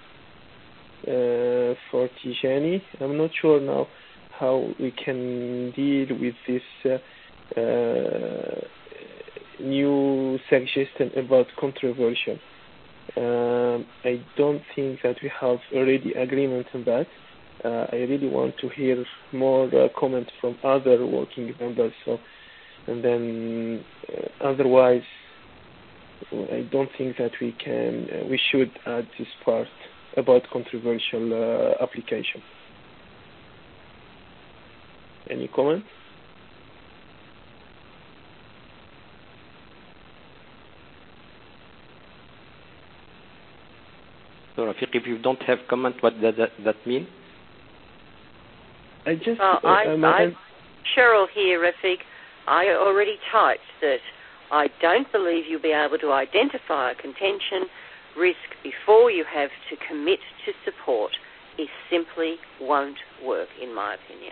for Tijani? I'm not sure now how we can deal with this new suggestion about controversial. I don't think that we have already agreement on that. I really want to hear more comments from other working members. And then otherwise, I don't think that we should add this part about controversial application. Any comment? So, Rafiq, if you don't have comment, what does that mean? Cheryl here, Rafiq. I already typed that I don't believe you'll be able to identify a contention risk before you have to commit to support. It simply won't work, in my opinion.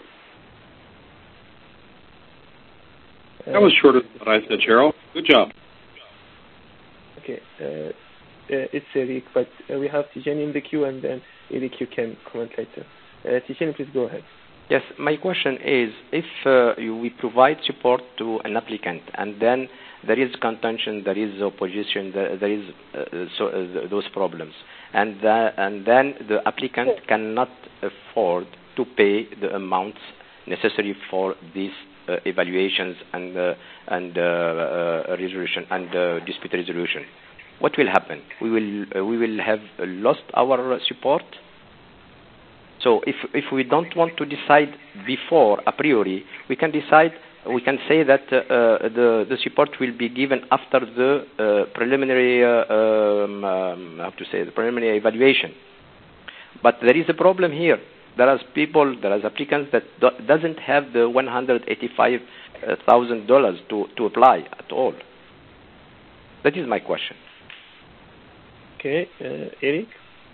That was shorter than what I said, Cheryl. Good job. Okay. It's Eric, but we have Tijani in the queue, and then Eric, you can comment later. Tijani, please go ahead. Yes, my question is, if we provide support to an applicant and then there is contention, there is opposition, there is those problems, and then the applicant cannot afford to pay the amounts necessary for these evaluations and resolution and dispute resolution, what will happen? We will have lost our support. So if we don't want to decide before a priori, we can say that the support will be given after the preliminary preliminary evaluation. But there is a problem here. There are applicants that doesn't have the $185,000 to apply at all. That is my question. Okay, Eric.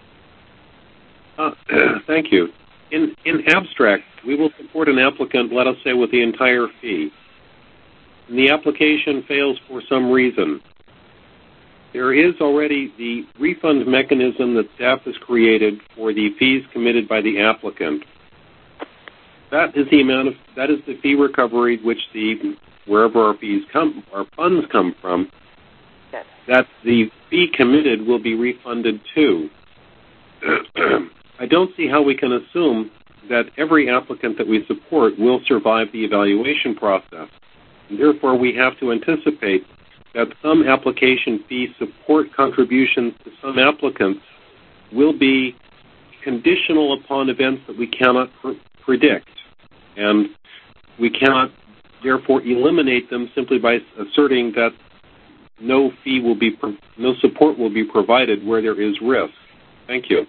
Thank you. In abstract, we will support an applicant, let us say, with the entire fee. And the application fails for some reason. There is already the refund mechanism that staff has created for the fees committed by the applicant. That is the fee recovery which wherever our funds come from, that the fee committed will be refunded to. I don't see how we can assume that every applicant that we support will survive the evaluation process. And therefore, we have to anticipate that some application fee support contributions to some applicants will be conditional upon events that we cannot predict. And we cannot, therefore, eliminate them simply by asserting that no support will be provided where there is risk. Thank you.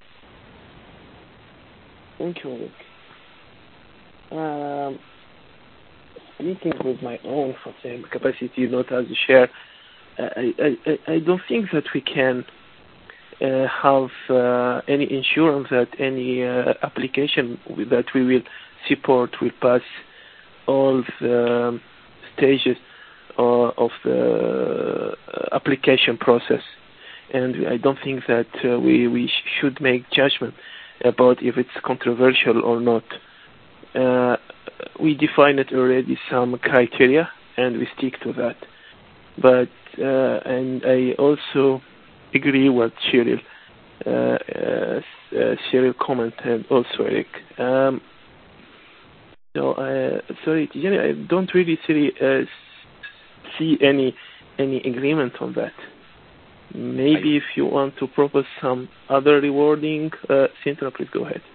Thank you, Rick. speaking with my own capacity, not as a share, I don't think that we can have any insurance that any application that we will support will pass all the stages of the application process. And I don't think that we should make judgment about if it's controversial or not. We defined already some criteria, and we stick to that. But and I also agree with Cheryl comment, and also Eric. Sorry, Tijani, I don't really see any agreement on that. Maybe if you want to propose some other rewarding, Cynthia, please go ahead.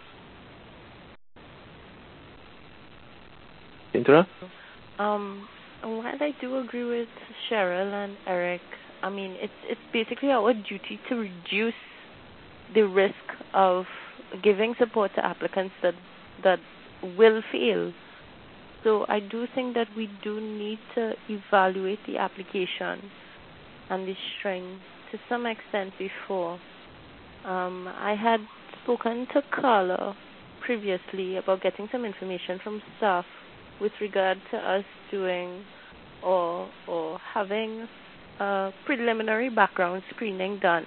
Cynthia? While I do agree with Cheryl and Eric, I mean, it's basically our duty to reduce the risk of giving support to applicants that will fail. So I do think that we do need to evaluate the application and the string to some extent before. I had spoken to Carla previously about getting some information from staff with regard to us doing or having a preliminary background screening done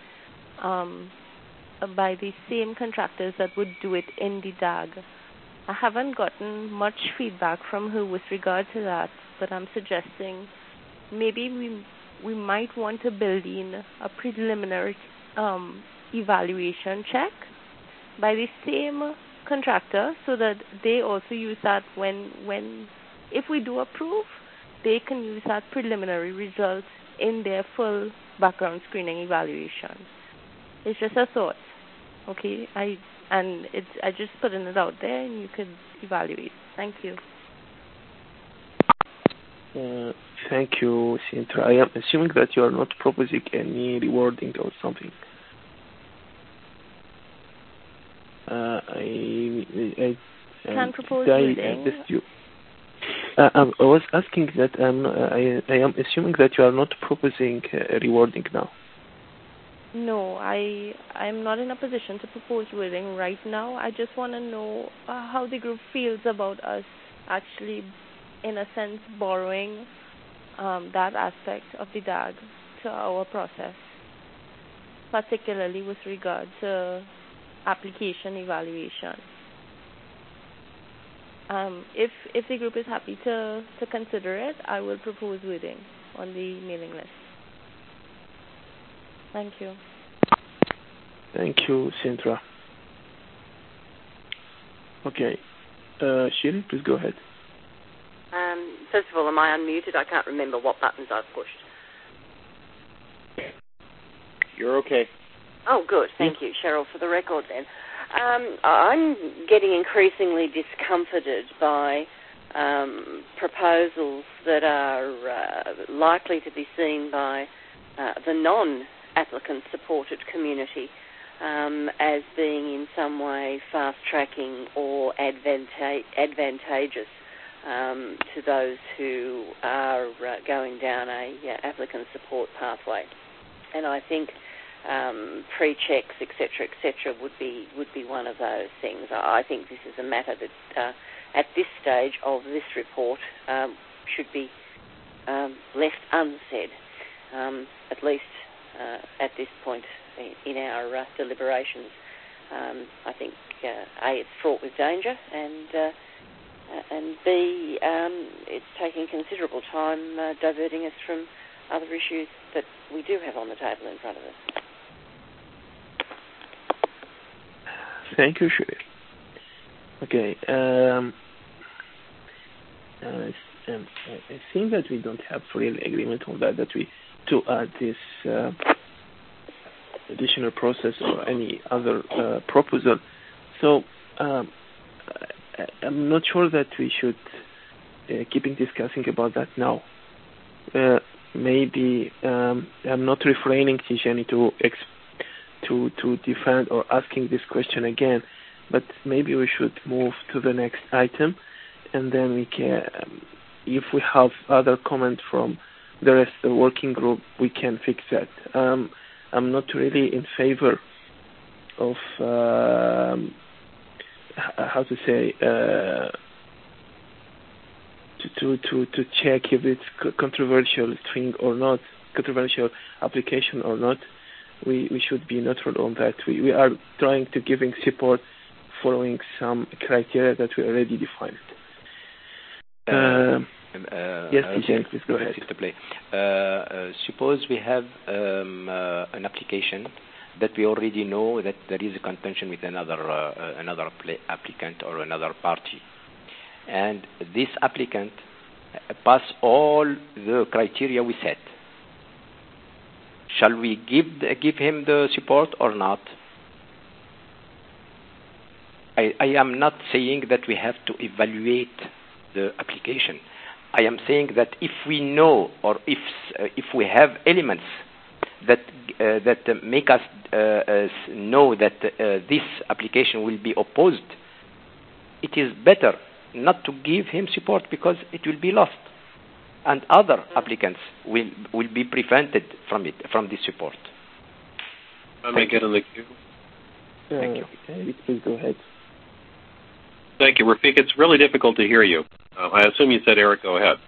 by the same contractors that would do it in the DAG. I haven't gotten much feedback from her with regard to that, but I'm suggesting maybe we might want to build in a preliminary evaluation check by the same contractor so that they also use that when if we do approve, they can use that preliminary result in their full background screening evaluation. It's just a thought, okay? I just putting it out there, and you can evaluate. Thank you. Thank you, Cynthia. I am assuming that you are not proposing any rewarding or something. I can propose reading. I was asking that I am assuming that you are not proposing rewarding now. No, I'm not in a position to propose wording right now. I just want to know how the group feels about us actually, in a sense, borrowing that aspect of the DAG to our process, particularly with regard to application evaluation. If the group is happy to consider it, I will propose wording on the mailing list. Thank you. Thank you, Cynthia. Okay. Shirin, please go ahead. First of all, am I unmuted? I can't remember what buttons I've pushed. You're okay. Oh, good. Thank you, Cheryl, for the record then. I'm getting increasingly discomforted by proposals that are likely to be seen by the non-applicant supported community as being in some way fast-tracking or advantageous to those who are going down a applicant support pathway. And I think pre-checks, etc., would be one of those things. I think this is a matter that, at this stage of this report, should be left unsaid, at least at this point in our deliberations. I think A, it's fraught with danger, and B, it's taking considerable time diverting us from other issues that we do have on the table in front of us. Thank you, Shirley. Okay. I think that we don't have real agreement on that we to add this additional process or any other proposal. So I'm not sure that we should keep discussing about that now. Maybe I'm not refraining Tijani to defend or asking this question again, but maybe we should move to the next item, and then we can if we have other comment from the rest of the working group, we can fix that. I'm not really in favor of how to say to check if it's controversial thing or not, controversial application or not. We should be neutral on that. We are trying to giving support following some criteria that we already defined. Yes, Tijani, please go ahead. Suppose we have an application that we already know that there is a contention with another applicant or another party, and this applicant pass all the criteria we set. Shall we give him the support or not? I am not saying that we have to evaluate the application. I am saying that if we know or if we have elements that make us know that this application will be opposed, it is better not to give him support because it will be lost, and other applicants will be prevented from this support. I may get in the queue. Thank you. Please go ahead. Thank you, Rafiq. It's really difficult to hear you. I assume you said Eric, go ahead.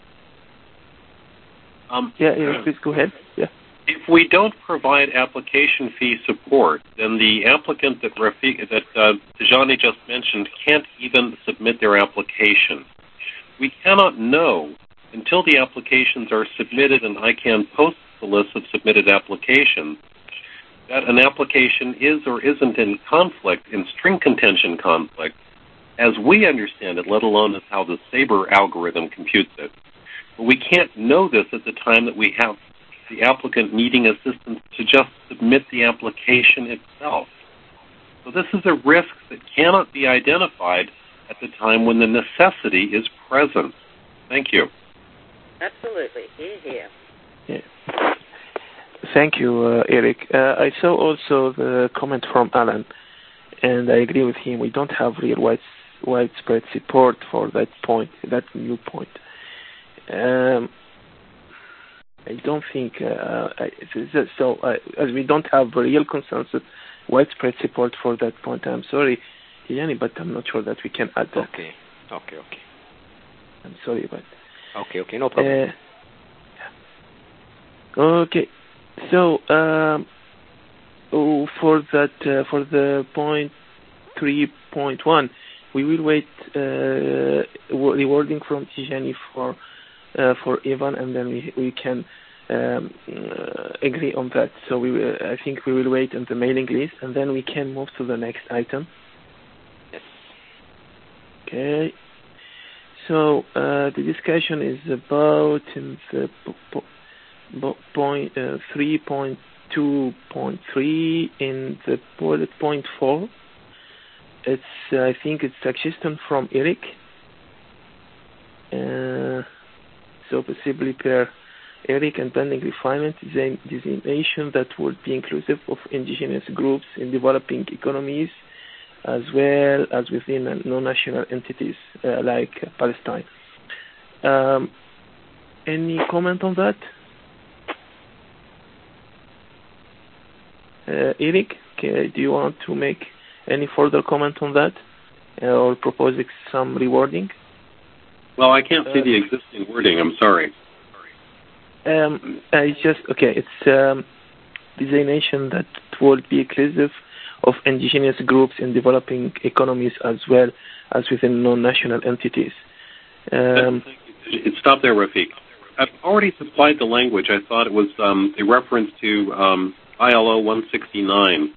Eric, please go ahead. Yeah. If we don't provide application fee support, then the applicant that Tijani just mentioned can't even submit their application. We cannot know until the applications are submitted and I can post the list of submitted applications that an application is or isn't in conflict, in string contention conflict, as we understand it, let alone as how the SABRE algorithm computes it. But we can't know this at the time that we have the applicant needing assistance to just submit the application itself. So this is a risk that cannot be identified at the time when the necessity is present. Thank you. Absolutely. Here. Yeah. Thank you, Eric. I saw also the comment from Alan, and I agree with him. We don't have real widespread support for that point, that new point. I don't think as we don't have real consensus, widespread support for that point. I'm sorry, Tijani, but I'm not sure that we can add that. Okay. I'm sorry, but okay, no problem. Okay, so for the point 3.1, we will wait rewarding from Tijani for Ivan, and then we can agree on that. So I think we will wait on the mailing list, and then we can move to the next item. Yes. Okay. So the discussion is about in the point 3.2.3 in the bullet point 4. I think it's suggestion from Eric. So possibly per Eric and pending refinement designation that would be inclusive of indigenous groups in developing economies as well as within non-national entities like Palestine. Any comment on that? Eric, do you want to make any further comment on that or propose some rewording? Well, I can't see the existing wording. I'm sorry. It's just It's designation that would be inclusive of indigenous groups in developing economies as well as within non-national entities. Stop there, Rafiq. I've already supplied the language. I thought it was a reference to ILO 169.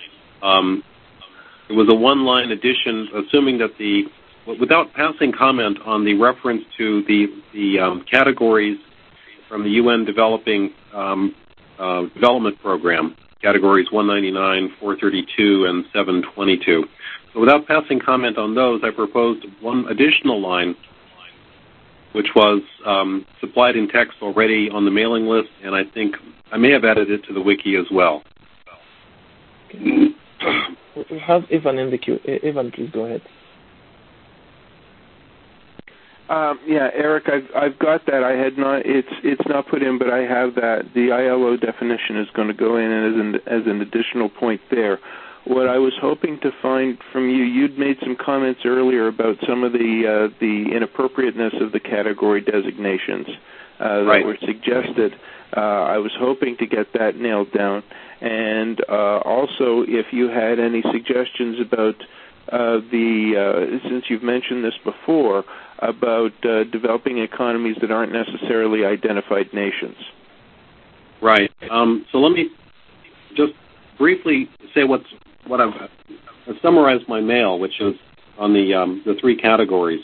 It was a one-line addition, assuming that without passing comment on the reference to the categories from the UN Development Program, categories 199, 432, and 722. So without passing comment on those, I proposed one additional line, which was supplied in text already on the mailing list, and I think I may have added it to the wiki as well. We have Ivan in the queue. Ivan, please go ahead. Yeah, Eric, I've got that. I had not. It's not put in, but I have that. The ILO definition is going to go in as an additional point there. What I was hoping to find from you, you'd made some comments earlier about some of the inappropriateness of the category designations that were suggested. I was hoping to get that nailed down, and also if you had any suggestions about since you've mentioned this before, about developing economies that aren't necessarily identified nations. Right. So let me just briefly say what I've summarized my mail, which is on the three categories.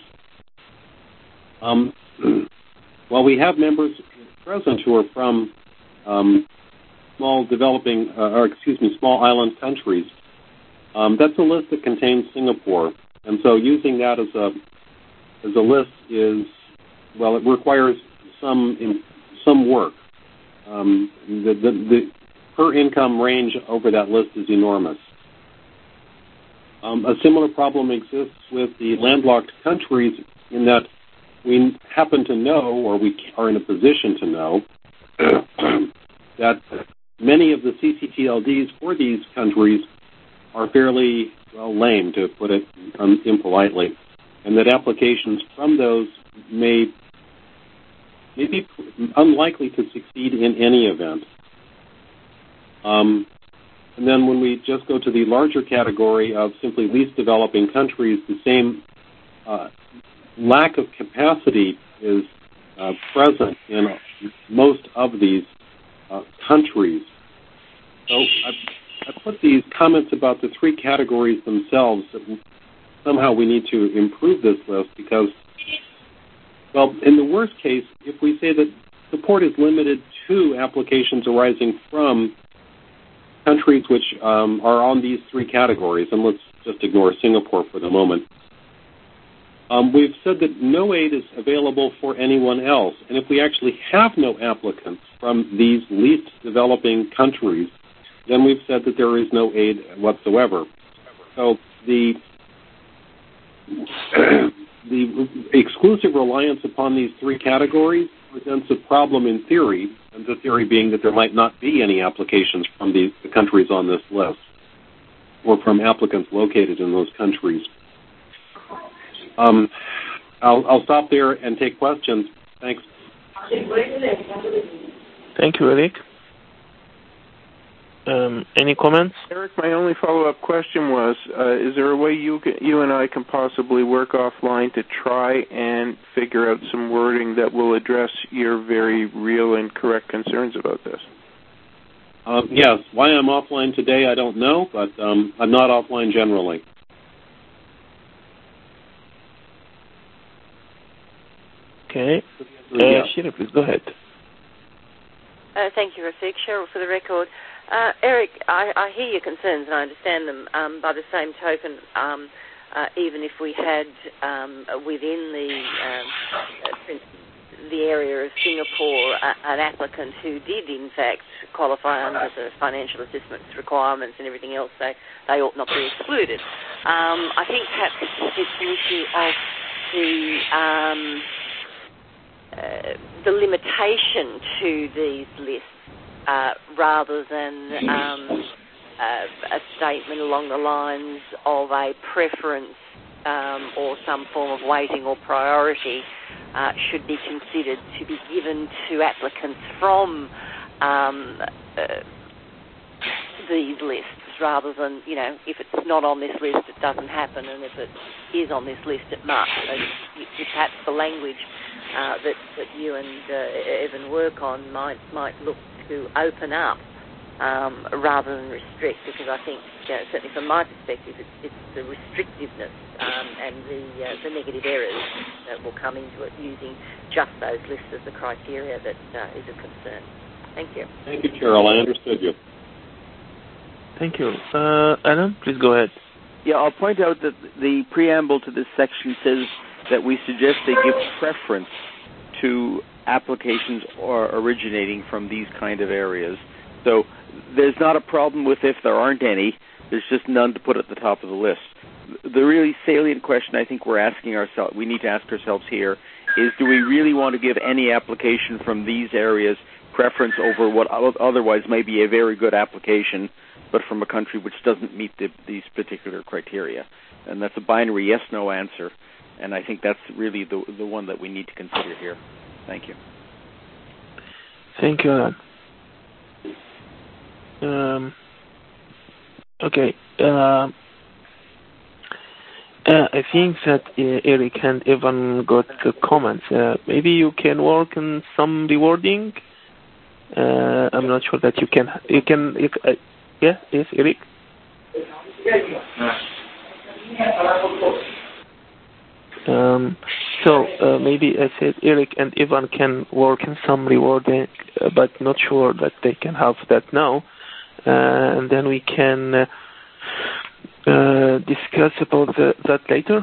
While we have members present who are from small island countries, that's a list that contains Singapore, and so using that as a list it requires some work. The per income range over that list is enormous. A similar problem exists with the landlocked countries in that we happen to know, or we are in a position to know, that many of the CCTLDs for these countries are fairly lame, to put it impolitely, and that applications from those may be unlikely to succeed in any event. And then when we just go to the larger category of simply least developing countries, the same lack of capacity is present in most of these countries. So I put these comments about the three categories themselves that somehow we need to improve this list because, in the worst case, if we say that support is limited to applications arising from countries which are on these three categories, and let's just ignore Singapore for the moment, we've said that no aid is available for anyone else. And if we actually have no applicants from these least developing countries, then we've said that there is no aid whatsoever. So the exclusive reliance upon these three categories presents a problem in theory, and the theory being that there might not be any applications from the countries on this list or from applicants located in those countries. I'll stop there and take questions. Thanks. Thank you, Eric. Any comments? Eric, my only follow-up question was, is there a way you and I can possibly work offline to try and figure out some wording that will address your very real and correct concerns about this? Yes. Why I'm offline today, I don't know, but I'm not offline generally. Okay. Sheila, please go ahead. Thank you, Rafiq. Cheryl, for the record. Eric, I hear your concerns and I understand them. By the same token, even if we had within the area of Singapore an applicant who did in fact qualify under the financial assistance requirements and everything else, they ought not be excluded. I think perhaps it's an issue of the limitation to these lists rather than a statement along the lines of a preference or some form of weighting or priority should be considered to be given to applicants from these lists rather than, if it's not on this list, it doesn't happen, and if it is on this list, it must. So perhaps the language that you and Evan work on might look to open up rather than restrict, because I think, certainly from my perspective, it's the restrictiveness and the negative errors that will come into it using just those lists as the criteria that is a concern. Thank you. Thank you, Cheryl. I understood you. Thank you. Alan, please go ahead. Yeah, I'll point out that the preamble to this section says that we suggest they give preference to applications originating from these kind of areas. So there's not a problem with if there aren't any. There's just none to put at the top of the list. the really salient question I think we need to ask ourselves here is, do we really want to give any application from these areas preference over what otherwise may be a very good application, but from a country which doesn't meet these particular criteria? And that's a binary yes-no answer, and I think that's really the one that we need to consider here. Thank you. Thank you, Alan. Okay. I think that Eric and Evan got the comments. Maybe you can work on some rewarding. I'm not sure that you can. Yes, Eric. So maybe I said Eric and Evan can work in some rewarding, but not sure that they can have that now. And then we can discuss about that later.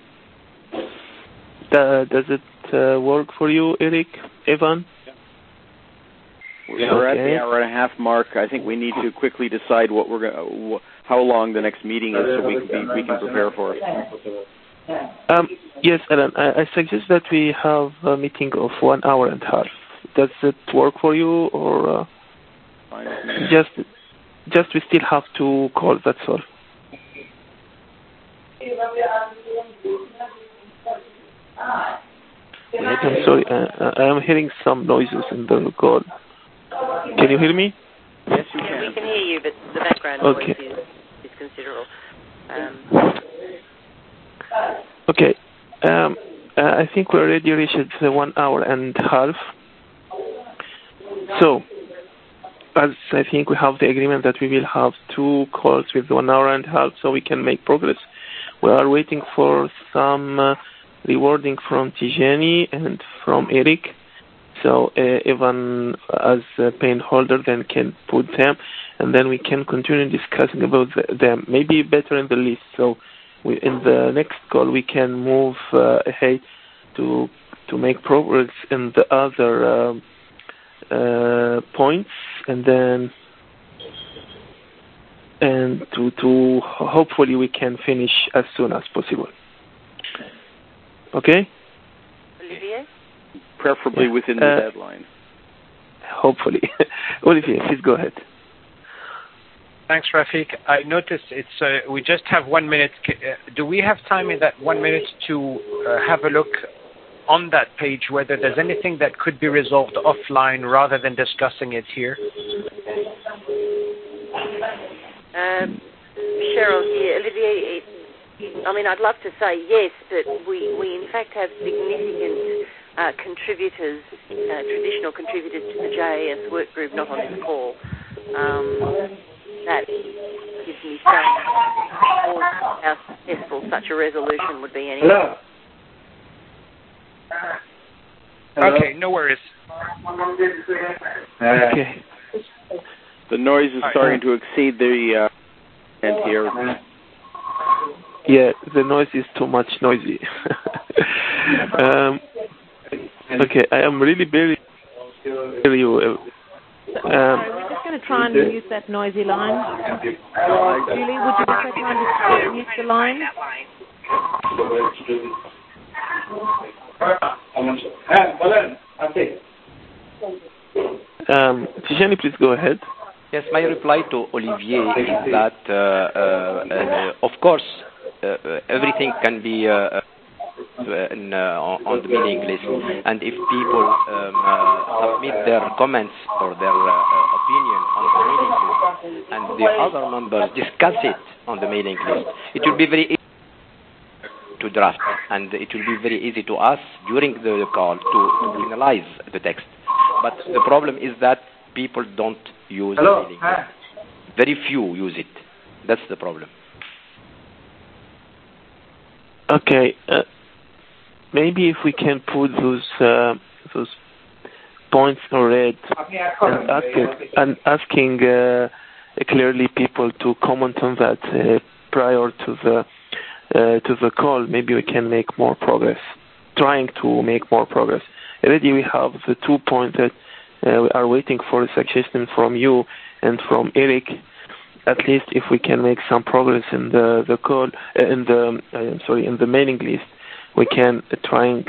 Does it work for you, Eric, Evan? We're at the hour and a half mark. I think we need to quickly decide how long the next meeting is, so we can prepare for it. Yes, Alan. I suggest that we have a meeting of 1 hour and a half. Does it work for you, or just we still have 2 calls? That's all. I'm sorry. I am hearing some noises in the call. Can you hear me? Yes, you can. We can hear you, but the background noise is considerable. Okay. I think we already reached the 1 hour and a half. So, as I think we have the agreement that we will have 2 calls with 1 hour and a half, so we can make progress. We are waiting for some rewarding from Tijani and from Eric. So Evan, as a pen holder, then can put them, and then we can continue discussing about them. Maybe better in the list. So in the next call, we can move ahead to make progress in the other points, and then to hopefully we can finish as soon as possible. Okay? Olivier? Preferably within the deadline. Hopefully. Olivier, please go ahead. Thanks, Rafiq. I noticed we just have 1 minute. Do we have time in that 1 minute to have a look on that page whether there's anything that could be resolved offline rather than discussing it here? Cheryl here. Olivier, I'd love to say yes, but we in fact have significant contributors, traditional contributors to the JAS work group not on this call. That gives me some how successful such a resolution would be anyway. Hello? Okay, no worries. Okay. The noise is starting to exceed the end here. Yeah, the noise is too much noisy. Okay, I am really very you. We're just going to try and mute that noisy line. Julie, would you be so kind to mute the line? Tijani, please go ahead. Yes, my reply to Olivier is that, of course, everything can be on the mailing list, and if people submit their comments or their opinion on the mailing list, and the other members discuss it on the mailing list, it will be very easy to draft, and it will be very easy to us during the call to finalize the text. But the problem is that people don't use the mailing list. Very few use it. That's the problem. Okay. Maybe if we can put those points in red and asking clearly people to comment on that prior to the call, maybe we can make more progress. Trying to make more progress. Already we have the 2 points that we are waiting for a suggestion from you and from Eric, at least if we can make some progress in the call in the mailing list, we can trying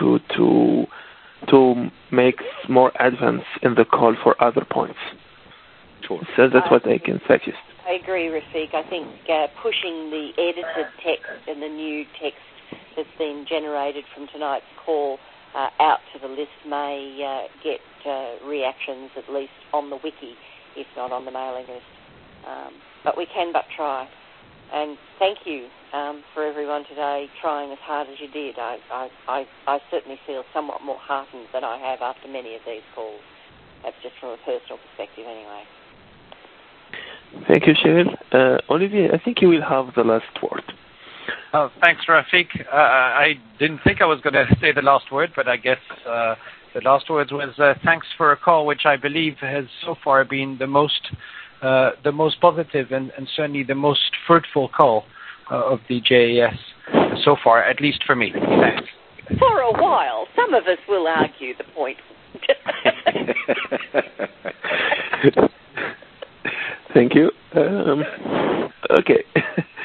to make more advance in the call for other points. Sure. So that's what I can suggest. I agree, Rafiq. I think pushing the edited text and the new text that's been generated from tonight's call out to the list may get reactions, at least on the wiki, if not on the mailing list. But we can but try. And thank you for everyone today trying as hard as you did. I certainly feel somewhat more heartened than I have after many of these calls. That's just from a personal perspective anyway. Thank you, Cheryl. Olivier, I think you will have the last word. Oh, thanks, Rafiq. I didn't think I was going to say the last word, but I guess the last word was thanks for a call, which I believe has so far been the most positive and certainly the most fruitful call of the JAS so far, at least for me. Thanks. For a while. Some of us will argue the point. Thank you. Okay.